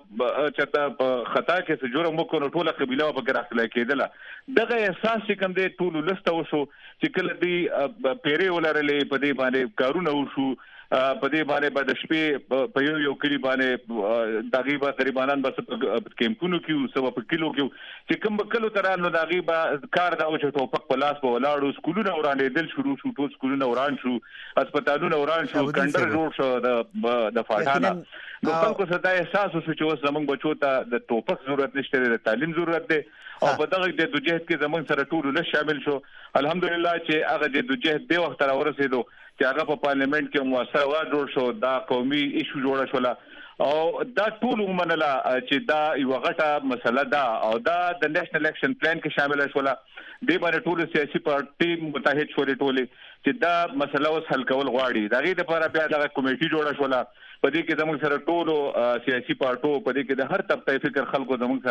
چته په خطا کې جرم وکړو ټوله قبيله په ګرځل کېدله دغه احساس چې کوم دی ټول ولس ته وشو چې کله دی پیری ولرلې په دې باندې کارونه شو په دې باندې بعد شپې په یو کلی باندې دغه غریبانان بس کیمپونو کې او په کلو کې چې کوم کلو ترانو دغه کار دا او چې ټوپک په لاس په ولاړو سکولونه ورانې دل شروع شو ټول سکولونه وران شو هسپتالونه وران شو کندر جوړ شو د فاټانا نو خلکو څه دا احساس وشو چې اوس زمونږ بچو ته د ټوپک ضرورت نشته د تعلیم ضرورت دی او په دغه د دوجهت کې زمونږ سره ټول له شامل شو الحمدلله چې هغه د دوجهت به وخت را ورسېدو چې هغه په پارلیمنت کې موثر وا جوړ شو دا قومي ایشو جوړ شو او دا ټول ومنله چې دا یو غټه مسله ده او دا د نېشنل اکشن پلان کې شامل شول د باندې ټول سیاسي پارټي متحد شولې ټولې چې دا مسله اوس حل کول غواړي دا غي د لپاره بیا د کمیټي جوړه شول په دې کې زموږ سره ټول سیاسي پارټو په دې کې د هر طبقه فکر خلکو زموږ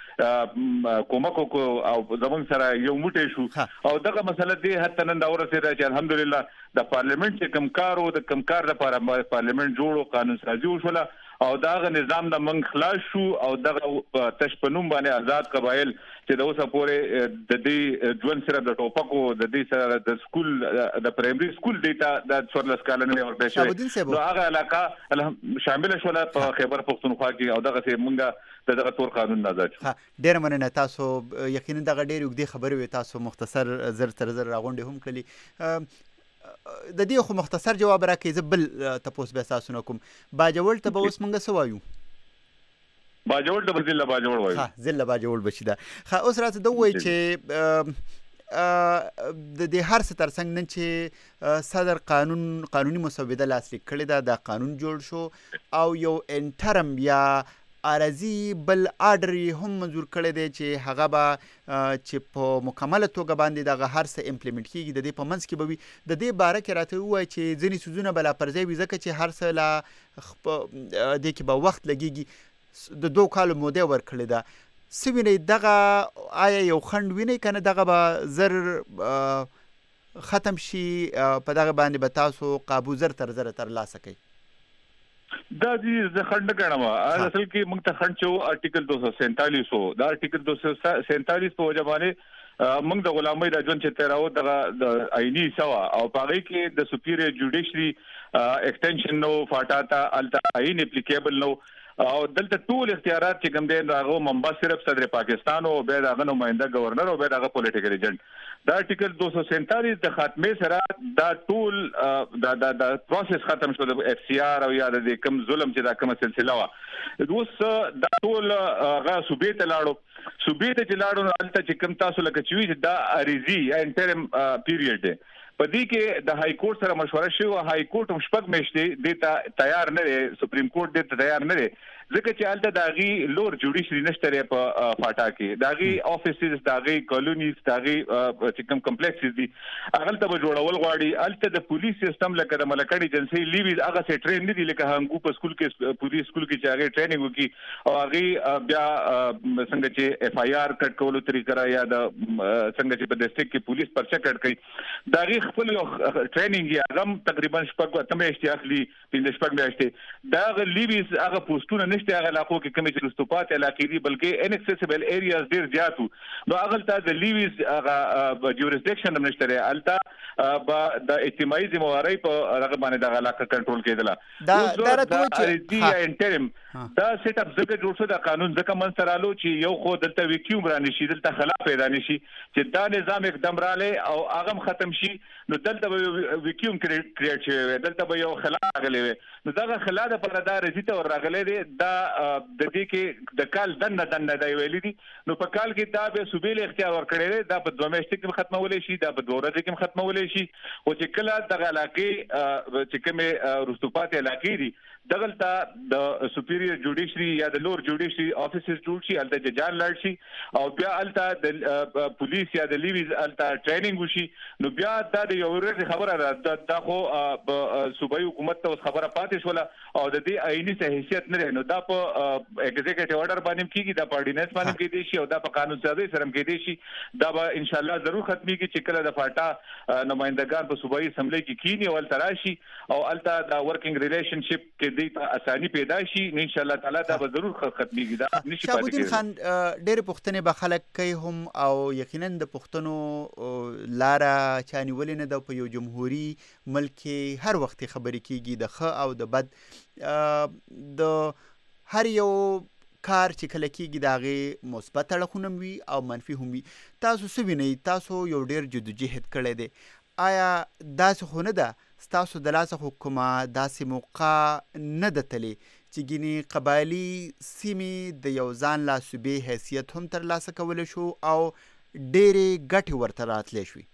سره کومک او زموږ سره یو موټی شو او دغه مسله دې حتی نن دا ورسېده چې الحمدلله د پارلیمنت کې کمکارو د کمکار لپاره پارلیمنت جوړو قانون سازي وشوله او داغه نظام د من خلاص شو او دغه تشپنوم باندې آزاد قبایل چې د اوسه پورې د دې ژوند سره د ټوپکو د دې سره د سکول د پرایمري سکول دیتا د 14 کالنې ورته نو هغه علاقه شامل شول په خیبر پختونخوا کې او دغه سه مونږه دغه تور قانون نازل شو ډیر مننه تاسو یقینا دغه ډیر وګړي خبرې وي تاسو مختصر زر تر زر راغونډې هم کړي د دې خو مختصر جواب راکې زبل تاسو به اساسونه کوم باجوړ ته به اوس مونږ سوایو باجوړ د ضلع باجوړ وایو ها ضلع باجوړ بشي دا خا اوس راته د وای چې د دې هر څه ترڅنګ نن چې صدر قانوني مسوده لاسلیک کړی دا د قانون جوړ شو او یو انټرم یا ارزي بل آرډر هم منظور کړی دی چې هغه به چې په مکمله توګه باندې دغه هر څه امپلیمنټ کیږي د دې په منځ کې به وي د دې باره کې راته ووایي چې ځینې څیزونه به لا پر ځای وي ځکه چې هر څه لا دې کې به وخت لګیږي د 2 کالو موده ورکړې ده څه وینئ دغه آیا یو خنډ وینئ که نه دغه به زر ختم شي په دغه باندې به تاسو قابو زر تر زره ترلاسه کوئ دا دې د خنډ کړم اصل کې موږ ته خنډ چو آرټیکل 247 دا آرټیکل 247 په وجه باندې موږ د غلامۍ د ژوند چې تیراو د آئینی سوا او پاره کې د سپیریور جوډیشري ایکسټنشن نو فاټاتا الټا آئین اپلیکیبل نو او دلته ټول اختیارات چې کوم دي هغه منبع صرف صدر پاکستان او به دغه نمائنده گورنر او به دغه پولیټیکل ایجنټ دا آرټیکل 247 د خاتمه سره دا ټول دا پروسس ختم شو د اف سی آر او یا د کوم ظلم چې دا کومه سلسله وا اوس دا ټول هغه صوبې ته لاړو صوبې ته لاړو البته چې کوم تاسو لکه چې دا اریزي انټرم پیریډ په دې کې د های کورټ سره مشوره شوه های کورټ هم شپږ میاشتې د تیار نه دی سپریم کورټ د تیار نه دی ځکه چې الته داغي لور جوډیشري نشته په فاټا کې داغي افیسز داغي کالونیز داغي چې کوم کمپلیکسز دي هغه ته جوړول غواړي الته د پولیس سیستم لکه د ملکړي جنسي لیویز هغه سه ټرین نه دي لکه هنګو په سکول کې پولیس سکول کې چې هغه ټریننګ وکي او هغه بیا څنګه چې اف آی آر کټ کولو طریقه یا د څنګه چې په ډسټریکټ کې پولیس پرچا کټ کوي داغي خپل ټریننګ یې هغه تقریبا شپږ ته میاشتې اخلي 15 میاشتې دا لیویز هغه پوسټونه نشته هغه علاقو کې کومې چې رستوپات علاقې دي بلکې انکسیسیبل ایریاز ډیر زیات نو هغه ته د لیویز هغه جورسډکشن هم نشته الته د اجتماعي ذمہواری په هغه باندې د علاقه کنټرول کېدله دا راته چې انټرم دا سیټ اپ زګه جوړ شو د قانون ځکه منځرالو چې یو خو دلته ویکیوم را نشي دلته خلاف پیدا نشي چې دا نظام एकदम رااله او هغه ختم شي نو دلته ویکیوم کریټ شوی دلته به یو خلا راغلی وي نو دا خلا د پر دا رزيته ور راغلی دی دا د دې کې د کال دنه دی ویلي دي نو په کال کې دا به صوبې اختیار ور کړی دی دا په 2 میاشتې کې ختمولې شي دا په 2 ورځې کې ختمولې شي او چې کله د علاقې چې کومه رستوپات علاقې دي دغلته د سپیریئر جوډیشري یا د لور جوډیشري افیسز جوړ شي الته ججان لړ شي او بیا الته د پولیس یا د لیویز الته ټریننګ وشي نو بیا دا د یو ورځ خبره ده دا خو صوبایي حکومت ته خبره پاتې شوله او د دې آئینی حیثیت نه نو دا په ایگزیکټیو آرډر باندې کیږي دا په اورډیننس باندې کېدی شي او دا په قانون سازي سره کېدی شي دا به ان شاء الله ضرور ختميږي چې کله د فاټا نمائندگان په صوبایي اسمبلی کې کینی او تراشي او الته دا ورکینګ ریلیشنشپ کې د اساني پیدا شي ان شاء الله تعالی دا به ضرور ختميږي دا نشي پاتې کېږي خان ډېر پښتنې به خلک کوي هم او یقینا د پښتنو لاره چاني ولې نه د په یو جمهوریت ملک هر وخت خبرې کیږي د خ او د بد د هر یو کار چې کله کېږي د هغې مثبت اړخونه هم وي او منفي هم وي تاسو څه وینئ تاسو یو ډېر جدوجهد کړی دی آیا داسې خو نه ده ستاسو د لاسه خو کومه داسې موقع نه ده تلې چې ګینې قبایلي سیمې د یو ځان لا صوبې حیثیت هم ترلاسه کولی شو او ډېرې ګټې ورته راتلی شوي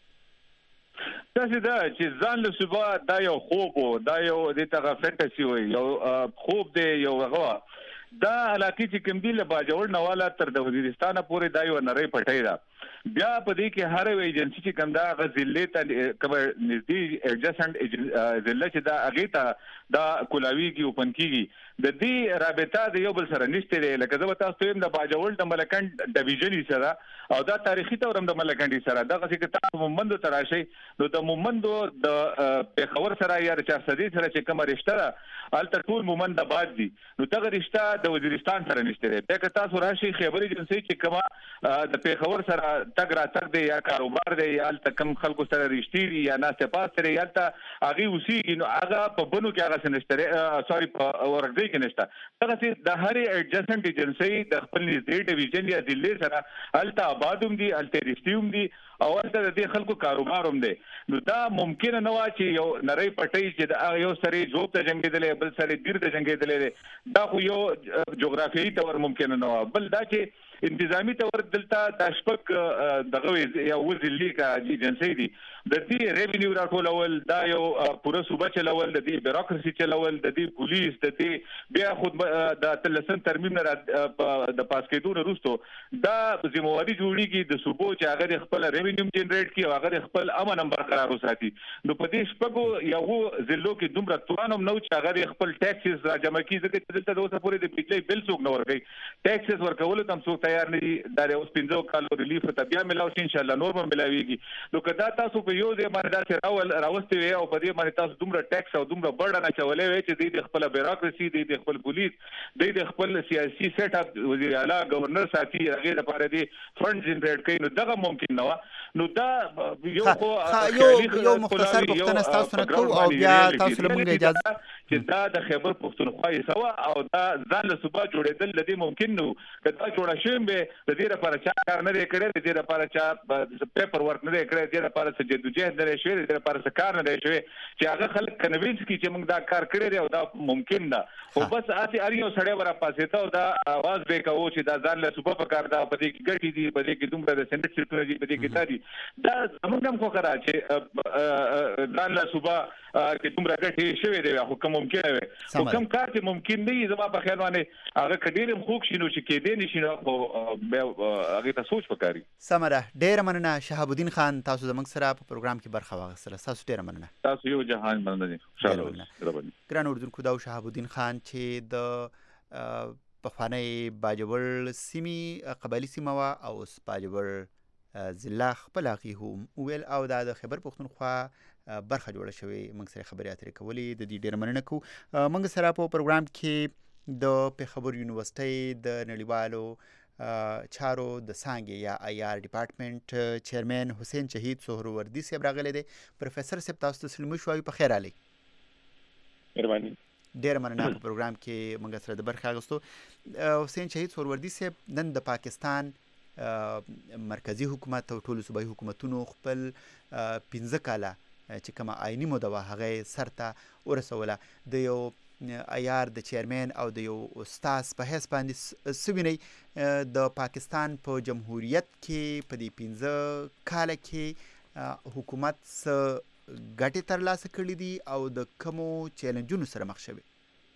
داسې ده چې ځان له صوبه دا یو خوب و دا یو دې ته فینټسي وایي یو خوب دی یو هغه دا علاقې چې کوم دی له باجوړ نواله تر د وزیرستان پورې دا یو نری پټی ده بیا په دې کې هر ایجنسی چې کوم دا غزلې ته کوم نږدې ایڈجسټنټ ضلع چې دا هغه ته دا کولاوی کې اوپن کیږي د دې رابطه د یو بل سره نشته لکه زه تاسو ته د باجوړ د ملکند ډیویژن سره او دا تاریخي تورم د ملکند سره دا چې تاسو مومندو تراشي نو د مومندو د پیښور سره یا 400 سره چې کوم رشتہ الته ټول مومند آباد دي نو دا رشتہ د وزیرستان سره نشته دی که تاسو راشي خبري جنسي چې کومه د پیښور سره تګ را تګ دی یا کاروبار دی یا الته کم خلکو سره رښتې دي یا ناسته پاس سره یا الته هغه اوسېږي نو هغه په بنو کې هغه نشته سوري په ورګي کې نشته هغه چې د هر ایڈجسټنټ ایجنسی د خپل نږدې ډیویژن یا ضلع سره الته آبادوم دي الته رښتیوم دي او الته د دې خلکو کاروبار هم دی نو دا ممکن نه و چې یو نری پټی چې د یو سری جوب ته جنگیدلې بل سری دیر ته جنگیدلې دا خو یو جغرافیایي تور ممکن نه و بل دا چې انتظامی تور دلته د شپک دغه یا وزلي کا ایجنسی دي د دې ریونیو راټولول دا یو پوره صوبه چلول د دې بیروکراسي چلول د دې پولیس د دې بیا خود د تلسن ترمیم نه د پاس کېدو وروسته دا ذمہواری جوړیږي د صوبو چې هغه خپل ریونیو جنریټ کړي او هغه خپل امن برقرار وساتي نو په دې شپږو یو ضلعو کې دومره توانم نو چې هغه خپل ټیکسز را جمع کړي ځکه چې دلته د اوسه پورې د بجلی بل څوک نه ورکوي ټیکسز ورکول تم څوک تیار نه دي دا اوس 15 کالو ریلیف ته بیا ملاو شي ان شاء الله نور هم ملاويږي نو کدا تاسو په یو ځای باندې دا راوستي وي او په دې باندې تاسو دومره ټیکس او دومره برډن اچولې وي چې د خپل بیروکراسي د خپل پولیس د خپل سیاسي سیټ اپ وزیر اعلی گورنر ساتي هغه لپاره دي فند جنریټ کوي نو دا ممکن نه نو دا یو مختصر پوښتنه تاسو نه کوو او بیا تاسو له موږ اجازه چې دا د خیبر پښتونخوا یې سوا او دا ځان له صوبه جوړېدل لدی ممکن نو کدا جوړه شوم به د دې لپاره چا کار نه کړی د دې لپاره چا پیپر ورک نه کړی د دې لپاره چې جدوجهد نه شوی د دې لپاره کار نه شوی چې هغه خلک کنوینس کی چې موږ دا کار کړی دی او دا ممکن ده خو بس اته اړیو سړی ورا پاسې ته او دا आवाज به کوو چې دا ځان له صوبه په کار دا په دې کې ګټي دي په دې کې دومره د سنټ سیټونه دي په دې کې دي دا موږ هم خو کرا چې ځان له صوبه کې دومره ګټي شوی دی خو کوم ممکن وي او کوم کار چې ممکن نه زما په خیال باندې هغه کډیر خوښ شینو چې کې دې نشي نو هغه ته سوچ وکړي سمره ډیر مننه شهاب الدین خان تاسو زموږ سره په پروګرام کې برخه واخیستله تاسو ډیر مننه تاسو یو جهان مننه ان شاء الله ګران اردوونکو دا شهاب الدین خان چې د پخوانی باجوړ سیمې قبایلي سیمه وه او اوس باجوړ ضلع خپل هغې هم وویل او دا د خیبر پښتونخوا برخه جوړه شوې موږ سره خبرې اترې کولې د دې ډېره مننه کوو موږ سره په پروګرام کې د پیښور یونیورسيټي د نړیوالو چارو د څانګې یا IR ډپارټمنټ چیرمن حسین شهید سهروردي صاحب راغلی دی. پروفیسور صاحب تاسو ته سلام شوي په خیر علي. مهرباني. ډیر مننه په پروګرام کې موږ سره د برخه اخیستو. حسین شهید سهروردي صاحب نن د پاکستان مرکزی حکومت او ټولو صوبایي حکومتونو خپل 15 کاله چې کومه آئینی موده وه هغه سرته ورسوله. د یو IR د چیرمن او د یو استاد په حیث باندې سویني د پاکستان په جمهوریت کې په دې 15 کاله کې حکومت ګټې ترلاسه کړې دي او د کومو چیلنجونو سره مخ شوی؟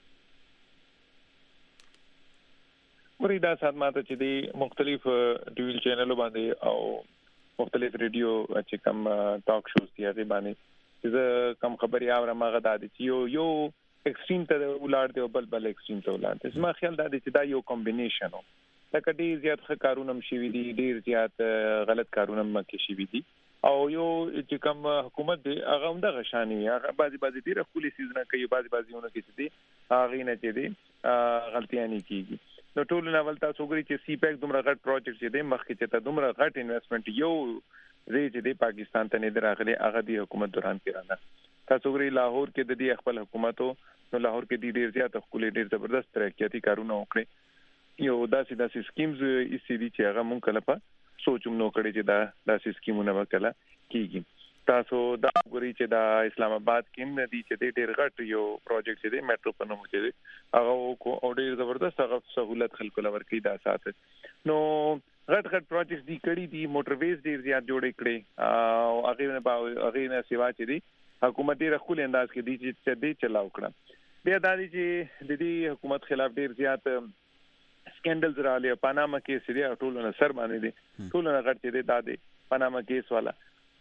ورې دا سات ماته چې د مختلف ټي وي چینلو باندې او مختلف ریډیو چې کوم ټاک شوز دي هغه باندې چې کوم خبري اورم هغه د دې یو ایکستریم ته ولار دی او بل ایکستریم ته ولار دی. زما خیال دا دی چې دا یو کمبینیشن و. لکه ډیر زیات ښه کارونه هم شوي دي، ډیر زیات غلط کارونه هم کې شوي دي او یو چې کوم حکومت دی هغه هم دغه شانې هغه بعضې ډېره ښکلې څیزونه کوي، بعضې کې چې دي هغې نه چې دی غلطیانې کېږي. نو ټولو نه اول تاسو وګورئ چې سی پیک دومره غټ پروجیکټ چې دی مخکې چې ته دومره غټ انویسټمنټ یو ځای چې دی پاکستان ته نه دی راغلی هغه د حکومت دوران کې راغلی. تاسو وګورئ لاهور کې د دې خپل حکومت نو لاهور کې د ډیر زیات ښکلې ډیر زبردست ترقیاتي کارونه وکړي. یو داسې سکیمز ایسي دي چې هغه مونږ کله په سوچ هم نو کړی چې دا داسې سکیمونه به کله کېږي. تاسو دا وګورئ چې دا اسلام آباد کې هم دي چې ډیر غټ یو پروجیکټ چې دی میټرو په نوم چې دی هغه او ډیر زبردست هغه سہولت خلکو لور کوي دا ساتي. نو غټ پروجیکټ دي کړي دي، موټر ویز ډیر زیات جوړې کړي او هغه نه سیوا چې دی حکومت ډیر خپل انداز کې دي چې دې چلاو کړه. بیا دا دي چې د دې حکومت خلاف ډیر زیات سکینډلز راغلي. پاناما کیس دی ټولو نه سر باندې دي، ټولو نه غټ دی دا دی پاناما کیس والا.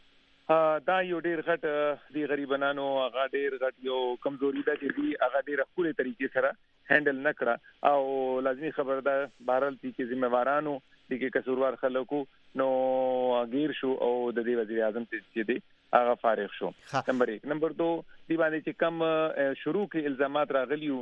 دا یو ډیر غټ دی غریبانو هغه ډیر غټ یو کمزوري ده چې دی هغه ډیر خپل طریقې سره هندل نکړه او لازمي خبر ده بهرال دي چې ذمہوارانو دي کې قصوروار خلکو نو غیر شو او د دې وزیر اعظم چې دی هغه فارغ شو. نمبر 1. نمبر 2 دی باندې چې کم شروع کې الزامات راغلیو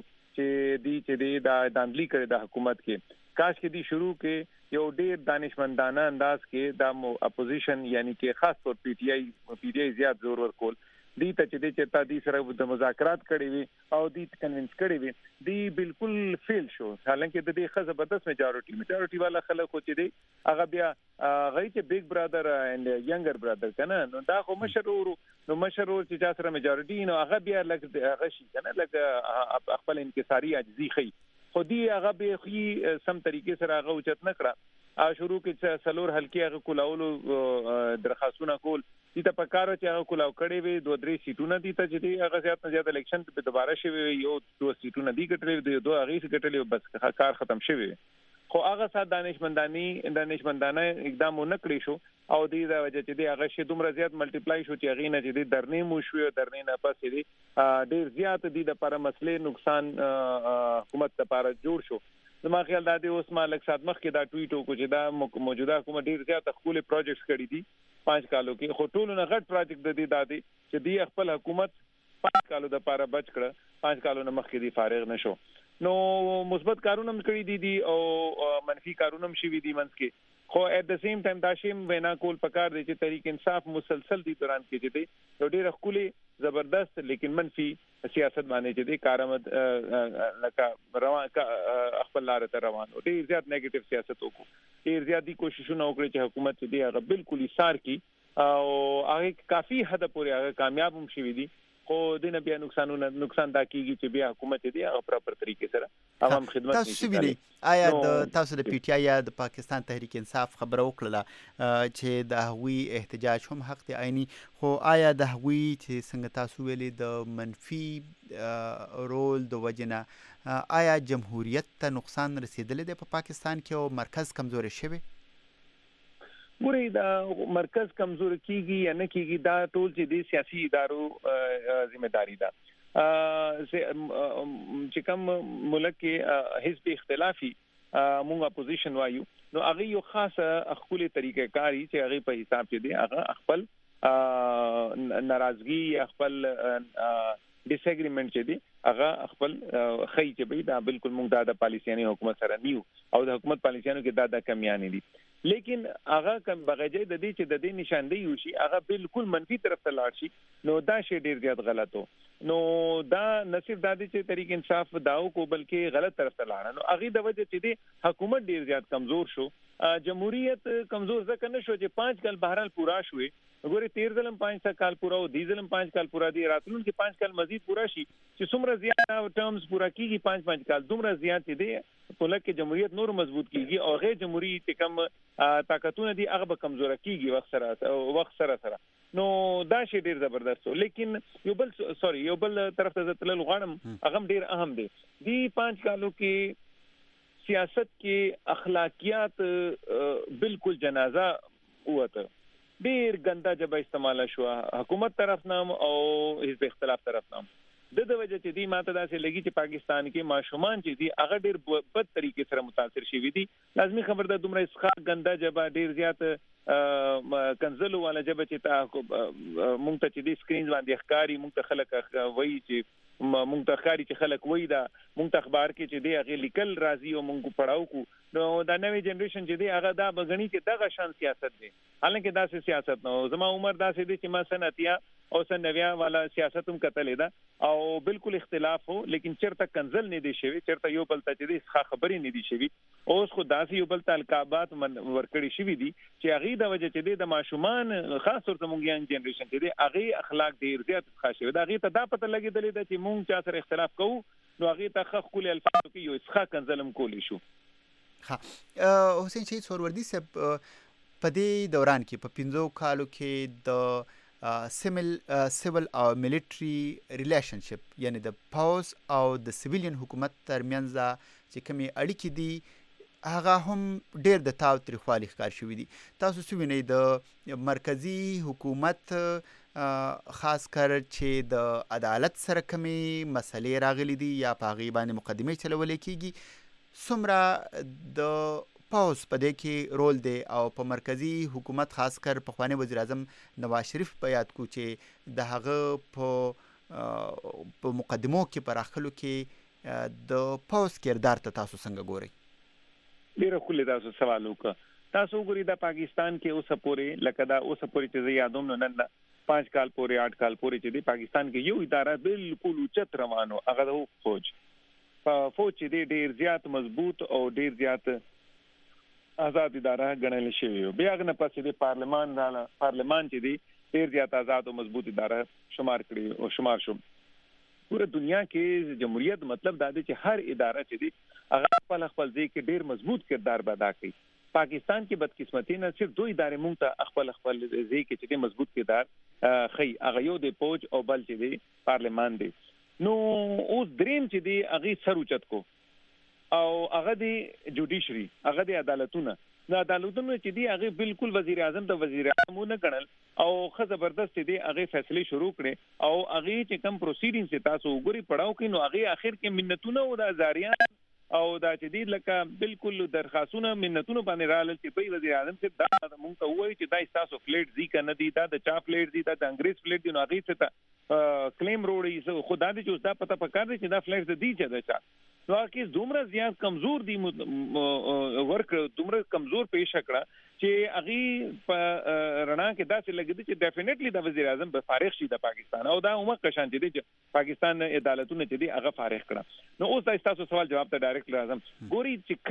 چې دی دا داندلی کړي د حکومت کې، کاش کې دی شروع کې یو ډیر دانشمندانه انداز کې د اپوزیشن یعنی کې خاص طور پی ټی آی زیات زور ورکول دی ته چې تا دی سره د مذاکرات کړي وي او دی کنوینس کړي وي دی بالکل فیل شو. حالانکه د دې ښه زبردست میجارټي والا خلک خو چې دی هغه بیا غي چې بیگ برادر اند ینګر برادر کنه نو دا خو مشرور چې چا سره میجارټي نو هغه بیا لکه هغه شي کنه لکه خپل انکساری عاجزي خي خو دی هغه به خي سم طریقې سره هغه اوچت نه کړه. شروع کې سلور حلقې هغه کولاولو درخواستونه کول دي ته پکاره چې هغه کولاو کړي وي 2-3 سیټونه دي ته چې هغه زیات نه زیات الیکشن په دوباره شوی یو 2 سیټونه دي ګټلې دي 2 هغه څه ګټلې بس کار ختم شوی خو هغه سات دانشمندانه اقدام نه کړی شو او دې د وجه چې هغه شی دومره زیات ملټیپلای شو چې هغه نه چې درنې مو شو درنې نه پاسې دي ډیر زیات دي د پر مسلې نقصان حکومت لپاره جوړ شو. زما خیال دا دی اوس ما لک سات مخ کې دا ټویټ وکړ چې دا موجوده حکومت ډیر زیات خپل پروجیکټس کړی دي 5 کالو کې خو ټولو نه غټ پروجیکټ د دې دادي چې دی خپل حکومت 5 کالو د لپاره بچ کړ 5 کالو نه مخ کې دی فارغ نشو. نو مثبت کارونه هم کړی دي او منفي کارونه هم شوي دي منځ کې خو اټ د سیم ټایم دا شیم وینا کول پکار دی چې طریق انصاف مسلسل دی دوران کې چې دی یو ډیر خولي زبردست لیکن منفي سیاست باندې چې دی کارآمد لکه روان خپل لار ته روان او ډیر زیات نیگیټیو سیاست وکړو ډیر زیات دي کوششونه وکړي چې حکومت چې دی هغه بالکل ایثار کی او هغه کافي حد پورې هغه کامیاب هم شوي دي خو دینه بیا نقصان دا کیږي چې بیا حکومت دی هغه پراپر طریقې سره عوام خدمت تاسو وینئ آیا د تاسو د پی ټی آی یا د پاکستان تحریک انصاف خبره وکړه چې د هغوی احتجاج هم حق دی عیني خو آیا د هغوی چې څنګه تاسو ویلي د منفي رول د وجنه آیا جمهوریت ته نقصان رسیدلی دی په پاکستان کې او مرکز کمزوري شوی؟ ګورئ دا مرکز کمزور کیږي یا نه کیږي دا ټول چې د سیاسي ادارو ذمہداري ده. چې کوم ملک کې حزب اختلافي مونږ اپوزیشن وایو نو هغه یو خاصه خپل طریقې کاری چې هغه په حساب کې دی هغه خپل ناراضگی یا خپل ډیس اګریمنت چې دی هغه خپل خی چې به دا بالکل موږ د پالیسیاني حکومت سره نیو او د حکومت پالیسیانو کې دا کمیانې دي لیکن هغه کم بغیر د دې چې د دې نشاندهي وشي هغه بالکل منفي طرف ته لاړ شي نو دا شی ډیر زیات غلطو نو دا نصیب د دې چې طریق انصاف داو کو بلکې غلط طرف ته لاړ نو هغه د وجه چې دی حکومت ډیر زیات کمزور شو جمهوریت کمزور ځکه نشو چې 5 کال بهرال پورا شوي وګورئ 13 ظلم 5 کال پورا او 10 ظلم 5 کال پورا دي راتلونکي 5 کال مزید پورا شي چې څومره زیات ټرمز پورا کیږي 5 کال دومره زیات دي په لکه جمهوریت نور مضبوط کیږي او غیر جمهوریت کم طاقتونه دي هغه به کمزور کیږي وخت سره نو دا شی ډیر زبردست لیکن یو بل طرف ته تلل غواړم هغه ډیر اهم دي دی 5 کالو کې سیاست کې اخلاقیات بالکل جنازه وته ډیر ګندا جبه استعمال شو حکومت طرف نام او حزب اختلاف طرف نام د وجه چې دی ماته دا سه لګي چې پاکستان کې ماشومان چې دی هغه ډیر بد طریقې سره متاثر شوي دي لازمي خبر ده دومره اسخاق ګندا جبه ډیر زیات کنزلو والا جبه چې تا مونږ ته چې دی سکرینز باندې ښکاری مونږ ته خلک وایي چې مونږ ته ښکاری چې خلک وایي دا مونږ ته اخبار کې چې دی هغه لیکل راځي او مونږ پړاو کو نو دا نوې جنریشن چې دی هغه دا بغنی چې دغه شان سیاست دی حالانکه دا سیاست نو زما عمر دا سې دي چې ما سنتیا او سنویا والا سیاست هم کتلې ده او بالکل اختلاف هو لیکن چرته کنزل نه دي شوی چرته یو بل ته دي خبرې نه دي شوی اوس خو داسې یو بل ته القابات ورکړي شوی دي چې هغه د وجه چې د ماشومان خاص تر زموږ یان جنریشن چې دی هغه اخلاق ډیر زیات خاصه ده هغه ته دا پته لګیدلې ده چې مونږ چا سره اختلاف کوو نو هغه ته خخ کول الفاظ کې یو اسخا کنزلم کولی شو ها حسین شهید سوروردی صاحب په دې دوران کې په 15 کالو کې د سیول او ملټری ریلیشنشپ یعنی د پاوز او د سیویلین حکومت ترمنځ چې کومې اړیکې دي هغه هم ډیر د تاو تریخوالي ښکار شوی دي تاسو څه وینئ د مرکزی حکومت خاص کر چې د عدالت سره کومې مسلې راغلي دي یا په هغې باندې مقدمې چلولې کیږي څومره د پاوز په دې کې رول دی او په مرکزی حکومت خاص کر پخوانی وزیر اعظم نواز شریف په یاد کو چې د هغه په مقدمو کې پر اخلو کې د پاوز کردار ته تاسو څنګه ګورئ ډیره خلې تاسو سوال وکړه تاسو ګورئ د پاکستان کې اوس پورې لکه دا اوس پورې چې یادوم نن 5 کال پورې 8 کال پورې چې د پاکستان کې یو اداره بالکل اوچت روانو هغه د فوج چې ډیر زیات مضبوط او ډیر زیات آزاد اداره ګڼل شوی بیا غنه پسې د پارلمان چې دی ډیر زیات آزاد او مضبوط اداره شمار شو پوره دنیا کې جمهوریت مطلب دا دی چې هر اداره چې دی هغه خپل ځای کې ډیر مضبوط کردار ادا کوي پاکستان کې بدقسمتي نه صرف دوه ادارې مونږ ته خپل ځای کې چې مضبوط کردار خي هغه یو د فوج او بل چې دی پارلمان دی نو اوس دریم چې دی هغه سر اوچت کو او هغه دی جوډیشري هغه دی عدالتونه چې دی هغه بالکل وزیر اعظم د وزیر اعظم نه ګڼل او خه زبردست دی هغه فیصله شروع کړي او هغه چې کم پروسیډینګ تاسو وګوري پړاو کې نو هغه اخر کې منتونه او د زاریان او دا چې دی لکه بالکل درخواستونه منتونه باندې رااله چې په وزیر اعظم چې دا مونږ ته وایي چې دا تاسو فلیټ زی کنه دی دا د چا فلیټ دی دا د انګریز فلیټ دی نو هغه څه کلیم روړي خو دا دې چې دا پته پکار دی چې دا فلیټ دی چې دا چا نو هغه دومره زیات کمزور دي ورک دومره کمزور پیش کړه چې هغه په رڼا کې داسې لګیدي چې ډیفینیټلی د وزیر اعظم به فارغ شي د پاکستان او دا عمر قشان دي چې پاکستان عدالتونه چې دي هغه فارغ کړه نو اوس تاسو سوال جواب ته ډایرکټ راځم ګوري چې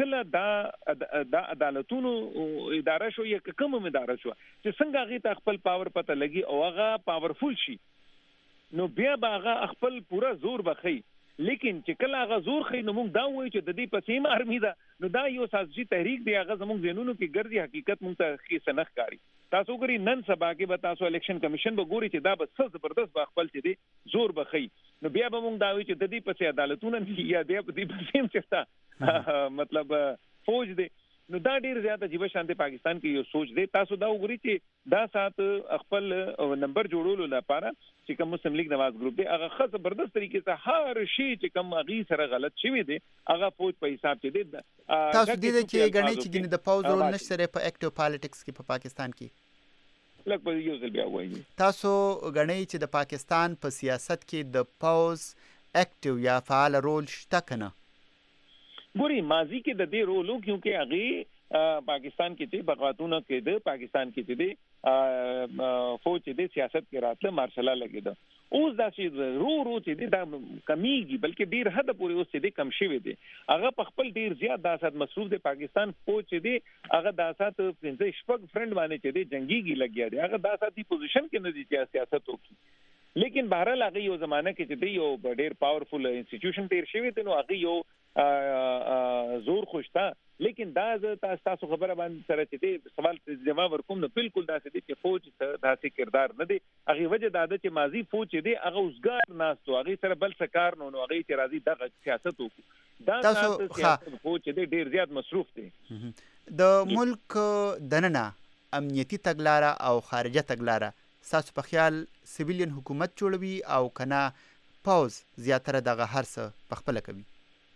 کله دا عدالتونو اداره شو یا کومه اداره شو چې څنګه هغه ته خپل پاور پته لګي او هغه پاورفل شي نو بیا به هغه خپل پورا زور بخي لیکن چې کله هغه زور خې نو موږ دا وایو چې د دې پسیم آرمي ده نو دا یو سازشي تحریک دی هغه زموږ ذهنونو کې ګرځي حقیقت موږ ته خې سنخ کاری تاسو ګوري نن سبا کې به تاسو الیکشن کمیشن به ګوري چې دا به څه زبردست به خپل چې دی زور بخي نو بیا به موږ دا وایو چې د دې پسې عدالتونه یا د دې پسیم چستا مطلب فوج دی نو دا ډیر زیاته جیبه شانته پاکستان کې یو سوچ دی تاسو دا وګورئ چې دا سات خپل نمبر جوړولو لپاره چې کوم مسلم لیگ نواز ګروپ دی هغه خاص زبردست طریقې سره هر شی چې کوم غي سره غلط شوی دی هغه فوج په حساب کې دی تاسو دې چې غنی چې د پاوز رول نشته په اکټیو پالیټکس کې په پاکستان کې لکه په یو ځل بیا وایي. تاسو غنئ چې د پاکستان په سیاست کې د پوز اکټیو یا فعال رول شته کنه؟ ګوري ماضی کې د دې رولو کیونکه هغه پاکستان کې چې بغاوتونه کې د پاکستان کې چې فوج د سیاست کې راتله مارشل لګیدا اوس دا چې رو چې دا کمیږي بلکې ډیر حد پورې اوس چې کم شوی دی. هغه په خپل ډیر زیات داسات مصروف دی. پاکستان فوج چې دی هغه داسات پنځه شپږ فرند باندې چې دی جنگيږي لګیا دی. هغه داساتي پوزیشن کې نه دی چې سیاست وکړي. لیکن بهرحال هغه یو زمانہ کې چې دی یو ډیر پاورفل انسټیټیوشن تیر شوی دی نو هغه یو زور خوشتا. لیکن دا تاسو خبره باندې سره چې دی سوال جواب ورکوم نو بالکل دا چې دی چې فوج داسې کردار نه دی. هغه وجه دا ده چې ماضی فوج چې دی هغه اوسګار ناستو هغه سره بل څه کار نو هغه چې راځي د سیاست وکړي. دا تاسو فوج چې دی ډیر زیات مصروف دی. د ملک دننه امنیتي تګلاره او خارجه تګلاره تاسو په خیال سیویلین حکومت جوړوي او کنه پوز زیاتره دغه هر څه په خپل کوي؟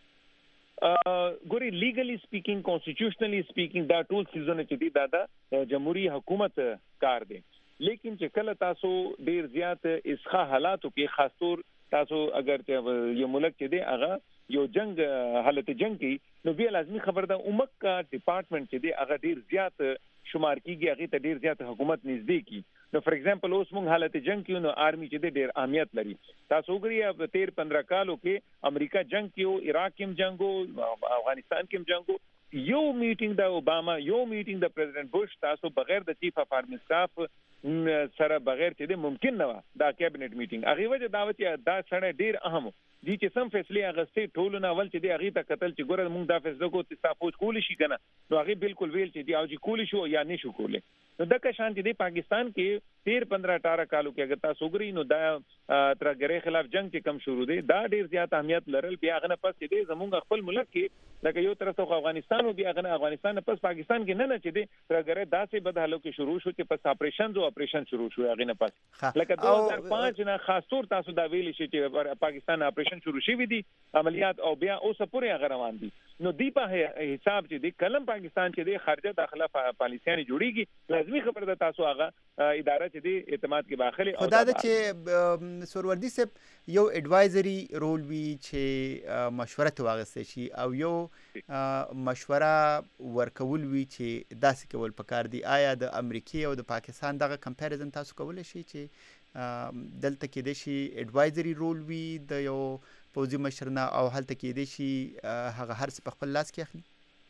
ګوري لیګلی سپیکینګ کانسټیټیوشنلی سپیکینګ دا ټول سیزونه چې دی دا جمهوریت حکومت کار دی. لیکن چې کله تاسو ډیر زیات اسخا حالاتو کې خاص طور تاسو اگر یو ملک چې دی هغه یو جنگ حالت جنگ کې نو بیا لازمي خبر ده اومک کا ډپارټمنټ چې دی هغه ډیر زیات شمار کیږي. هغه ته ډیر زیات حکومت نږدې کی. نو فار ایگزامپل اوس موږ حالت جنگ کې نو آرمی چې ډیر اهمیت لري. تاسو وګورئ 13-15 کالو کې امریکا جنگ کې عراق کې جنگو افغانستان کې جنگو یو میټینګ د اوباما یو میټینګ د پریزیدنت بوش تاسو بغیر د چیف اف آرمی سټاف سره بغیر چې ممکن نه و دا کابینټ میټینګ. هغه وجه دا و چې دا سره ډیر اهم دي چې سم فیصله اغستې ټولو نه اول چې دی هغه ته قتل چې ګوره موږ دا فیصله کوو چې تاسو کول شي کنه نو هغه بالکل ویل چې دی او چې کول شو یا نه شو کولای. نو دغه شان چې دی پاکستان کې 13-15-18 کالو کې اگر تاسو وګورئ نو دا ترګری خلاف جنگ چې کم شروع دی دا ډیر زیات اهمیت لرل. بیا غنه پس چې دی زموږ خپل ملک کې لکه یو طرف ته افغانستان او بیا غنه افغانستان پس پاکستان کې نه چې دی ترګری داسې بدحالو کې شروع شو چې پس اپریشن شروع شو هغه نه پس لکه 2005 نه خاص طور تاسو دا ویل شي چې پاکستان اپریشن شروع شوی دي عملیات او بیا اوس پورې هغه روان دي. نو دی په حساب چې دی کلم پاکستان چې دی خارجه داخله پالیسیانه جوړیږي لازمي خبر ده تاسو هغه اداره چې دی اعتماد کې داخلي او خدای دې چې سروردی صاحب یو ایڈوایزری رول وی چې مشوره واغستې شي او یو مشوره ورکول وی چې داسې کول پکار دی. آیا د امریکای او د پاکستان دغه کمپیریزن تاسو کولای شئ چې دلته کې د شي ایڈوایزری رول وی د یو پوزي مشرنه او هلته کې د شي هغه هر څه په خپل لاس کې اخلي؟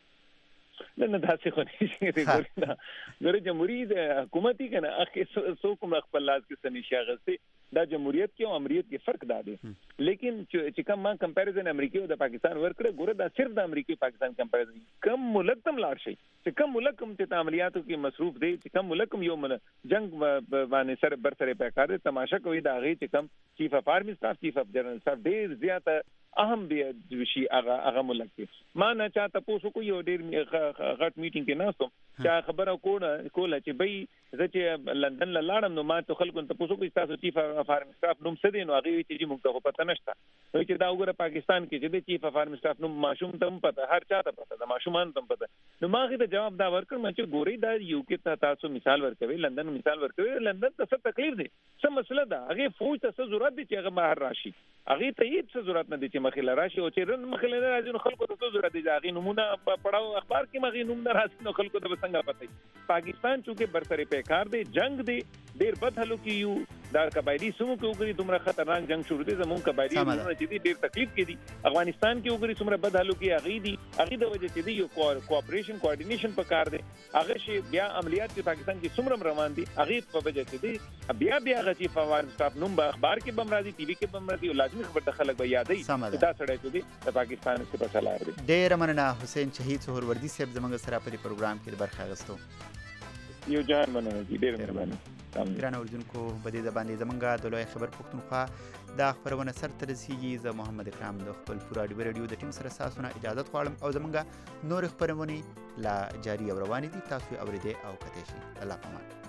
نه داسې خو نه ګوره جمهوریت حکومتي کنه اخی سو کوم خپل لاس کې سنشي غسته دا جمهوریت کې او امریت کې فرق دا دی. لیکن چې کوم ما کمپیریزن امریکای او د پاکستان ورکړه ګوره دا صرف د امریکای پاکستان کمپیریزن کم ملک تم لاړ شي چې کم ملک کوم چې عملیاتو کې مصروف دی چې کم ملک یو جنگ باندې سره بر سره پکار دي تماشا کوي دا غي چې کم چیف اف آرمی سټاف چیف اف جنرال سټاف ډیر زیاته اهم دی شي هغه ملک کې ما نه چاته پوسو کو یو ډیر غټ میټینګ کې ناستم چې خبره کوله چې بې زه چې لندن لاړم نو ما ته خلکو ته پوسو کو تاسو چیف اف آرمی سټاف نوم څه دی نو هغه چې موږ ته پته نشته نو چې دا وګوره پاکستان کې چې د چیف اف آرمی سټاف نوم ماشوم ته پته هر چاته پته د ماشومان ته پته نو ما غي ته جواب دا ورکړم چې ګوري دا یو کې تاسو مثال ورکوي لندن مثال ورکوي لندن ته څه تکلیف دی څه مسله ده هغه فوج ته څه ضرورت دي چې هغه بهر راشي هغه ته هیڅ ضرورت نه دي چې مخې راشي او چې رن مخې نه راځي نو خلکو ته څه ضرورت دي هغه نمونه پړاو اخبار کې مخې نوم نه راځي نو خلکو ته څنګه پته پاکستان چې برسره پیکار دی جنگ دی ډیر بد حلو کې یو دا قبایلی سمو کې وګړي دومره خطرناک جنگ شروع دي زمون قبایلی چې دي ډیر تکلیف کې دي افغانستان کې وګړي څومره بد حلو کې هغه دي هغه د وجه چې دي یو کوآپریشن کوارډینیشن پکار دي هغه شی بیا عملیات په پاکستان کې څومره روان دي هغه په وجه چې دي بیا هغه چې فوار سټاف نوم په اخبار کې بم راځي ټي وي کې بم راځي او لازمي خبر د خلک به یادې دا سړی چې دي د پاکستان څخه په سلار دي. ډیر مننه حسین شهید سهروردی صاحب زموږ سره په پروګرام کې برخه اغوستو. یو جان مننه ډیر مهرباني. ګران اوریدونکو په دې باندې زمونږ د لوی خبر پښتونخوا دا خبرونه سر ته رسیږي. زه محمد اکرام د خپل پورا رادیو د ټیم سره تاسو نه اجازه غواړم او زمونږ نور خبرونه لا جاری او روان دي تاسو اوریدئ او کتئ شي. الله پامان.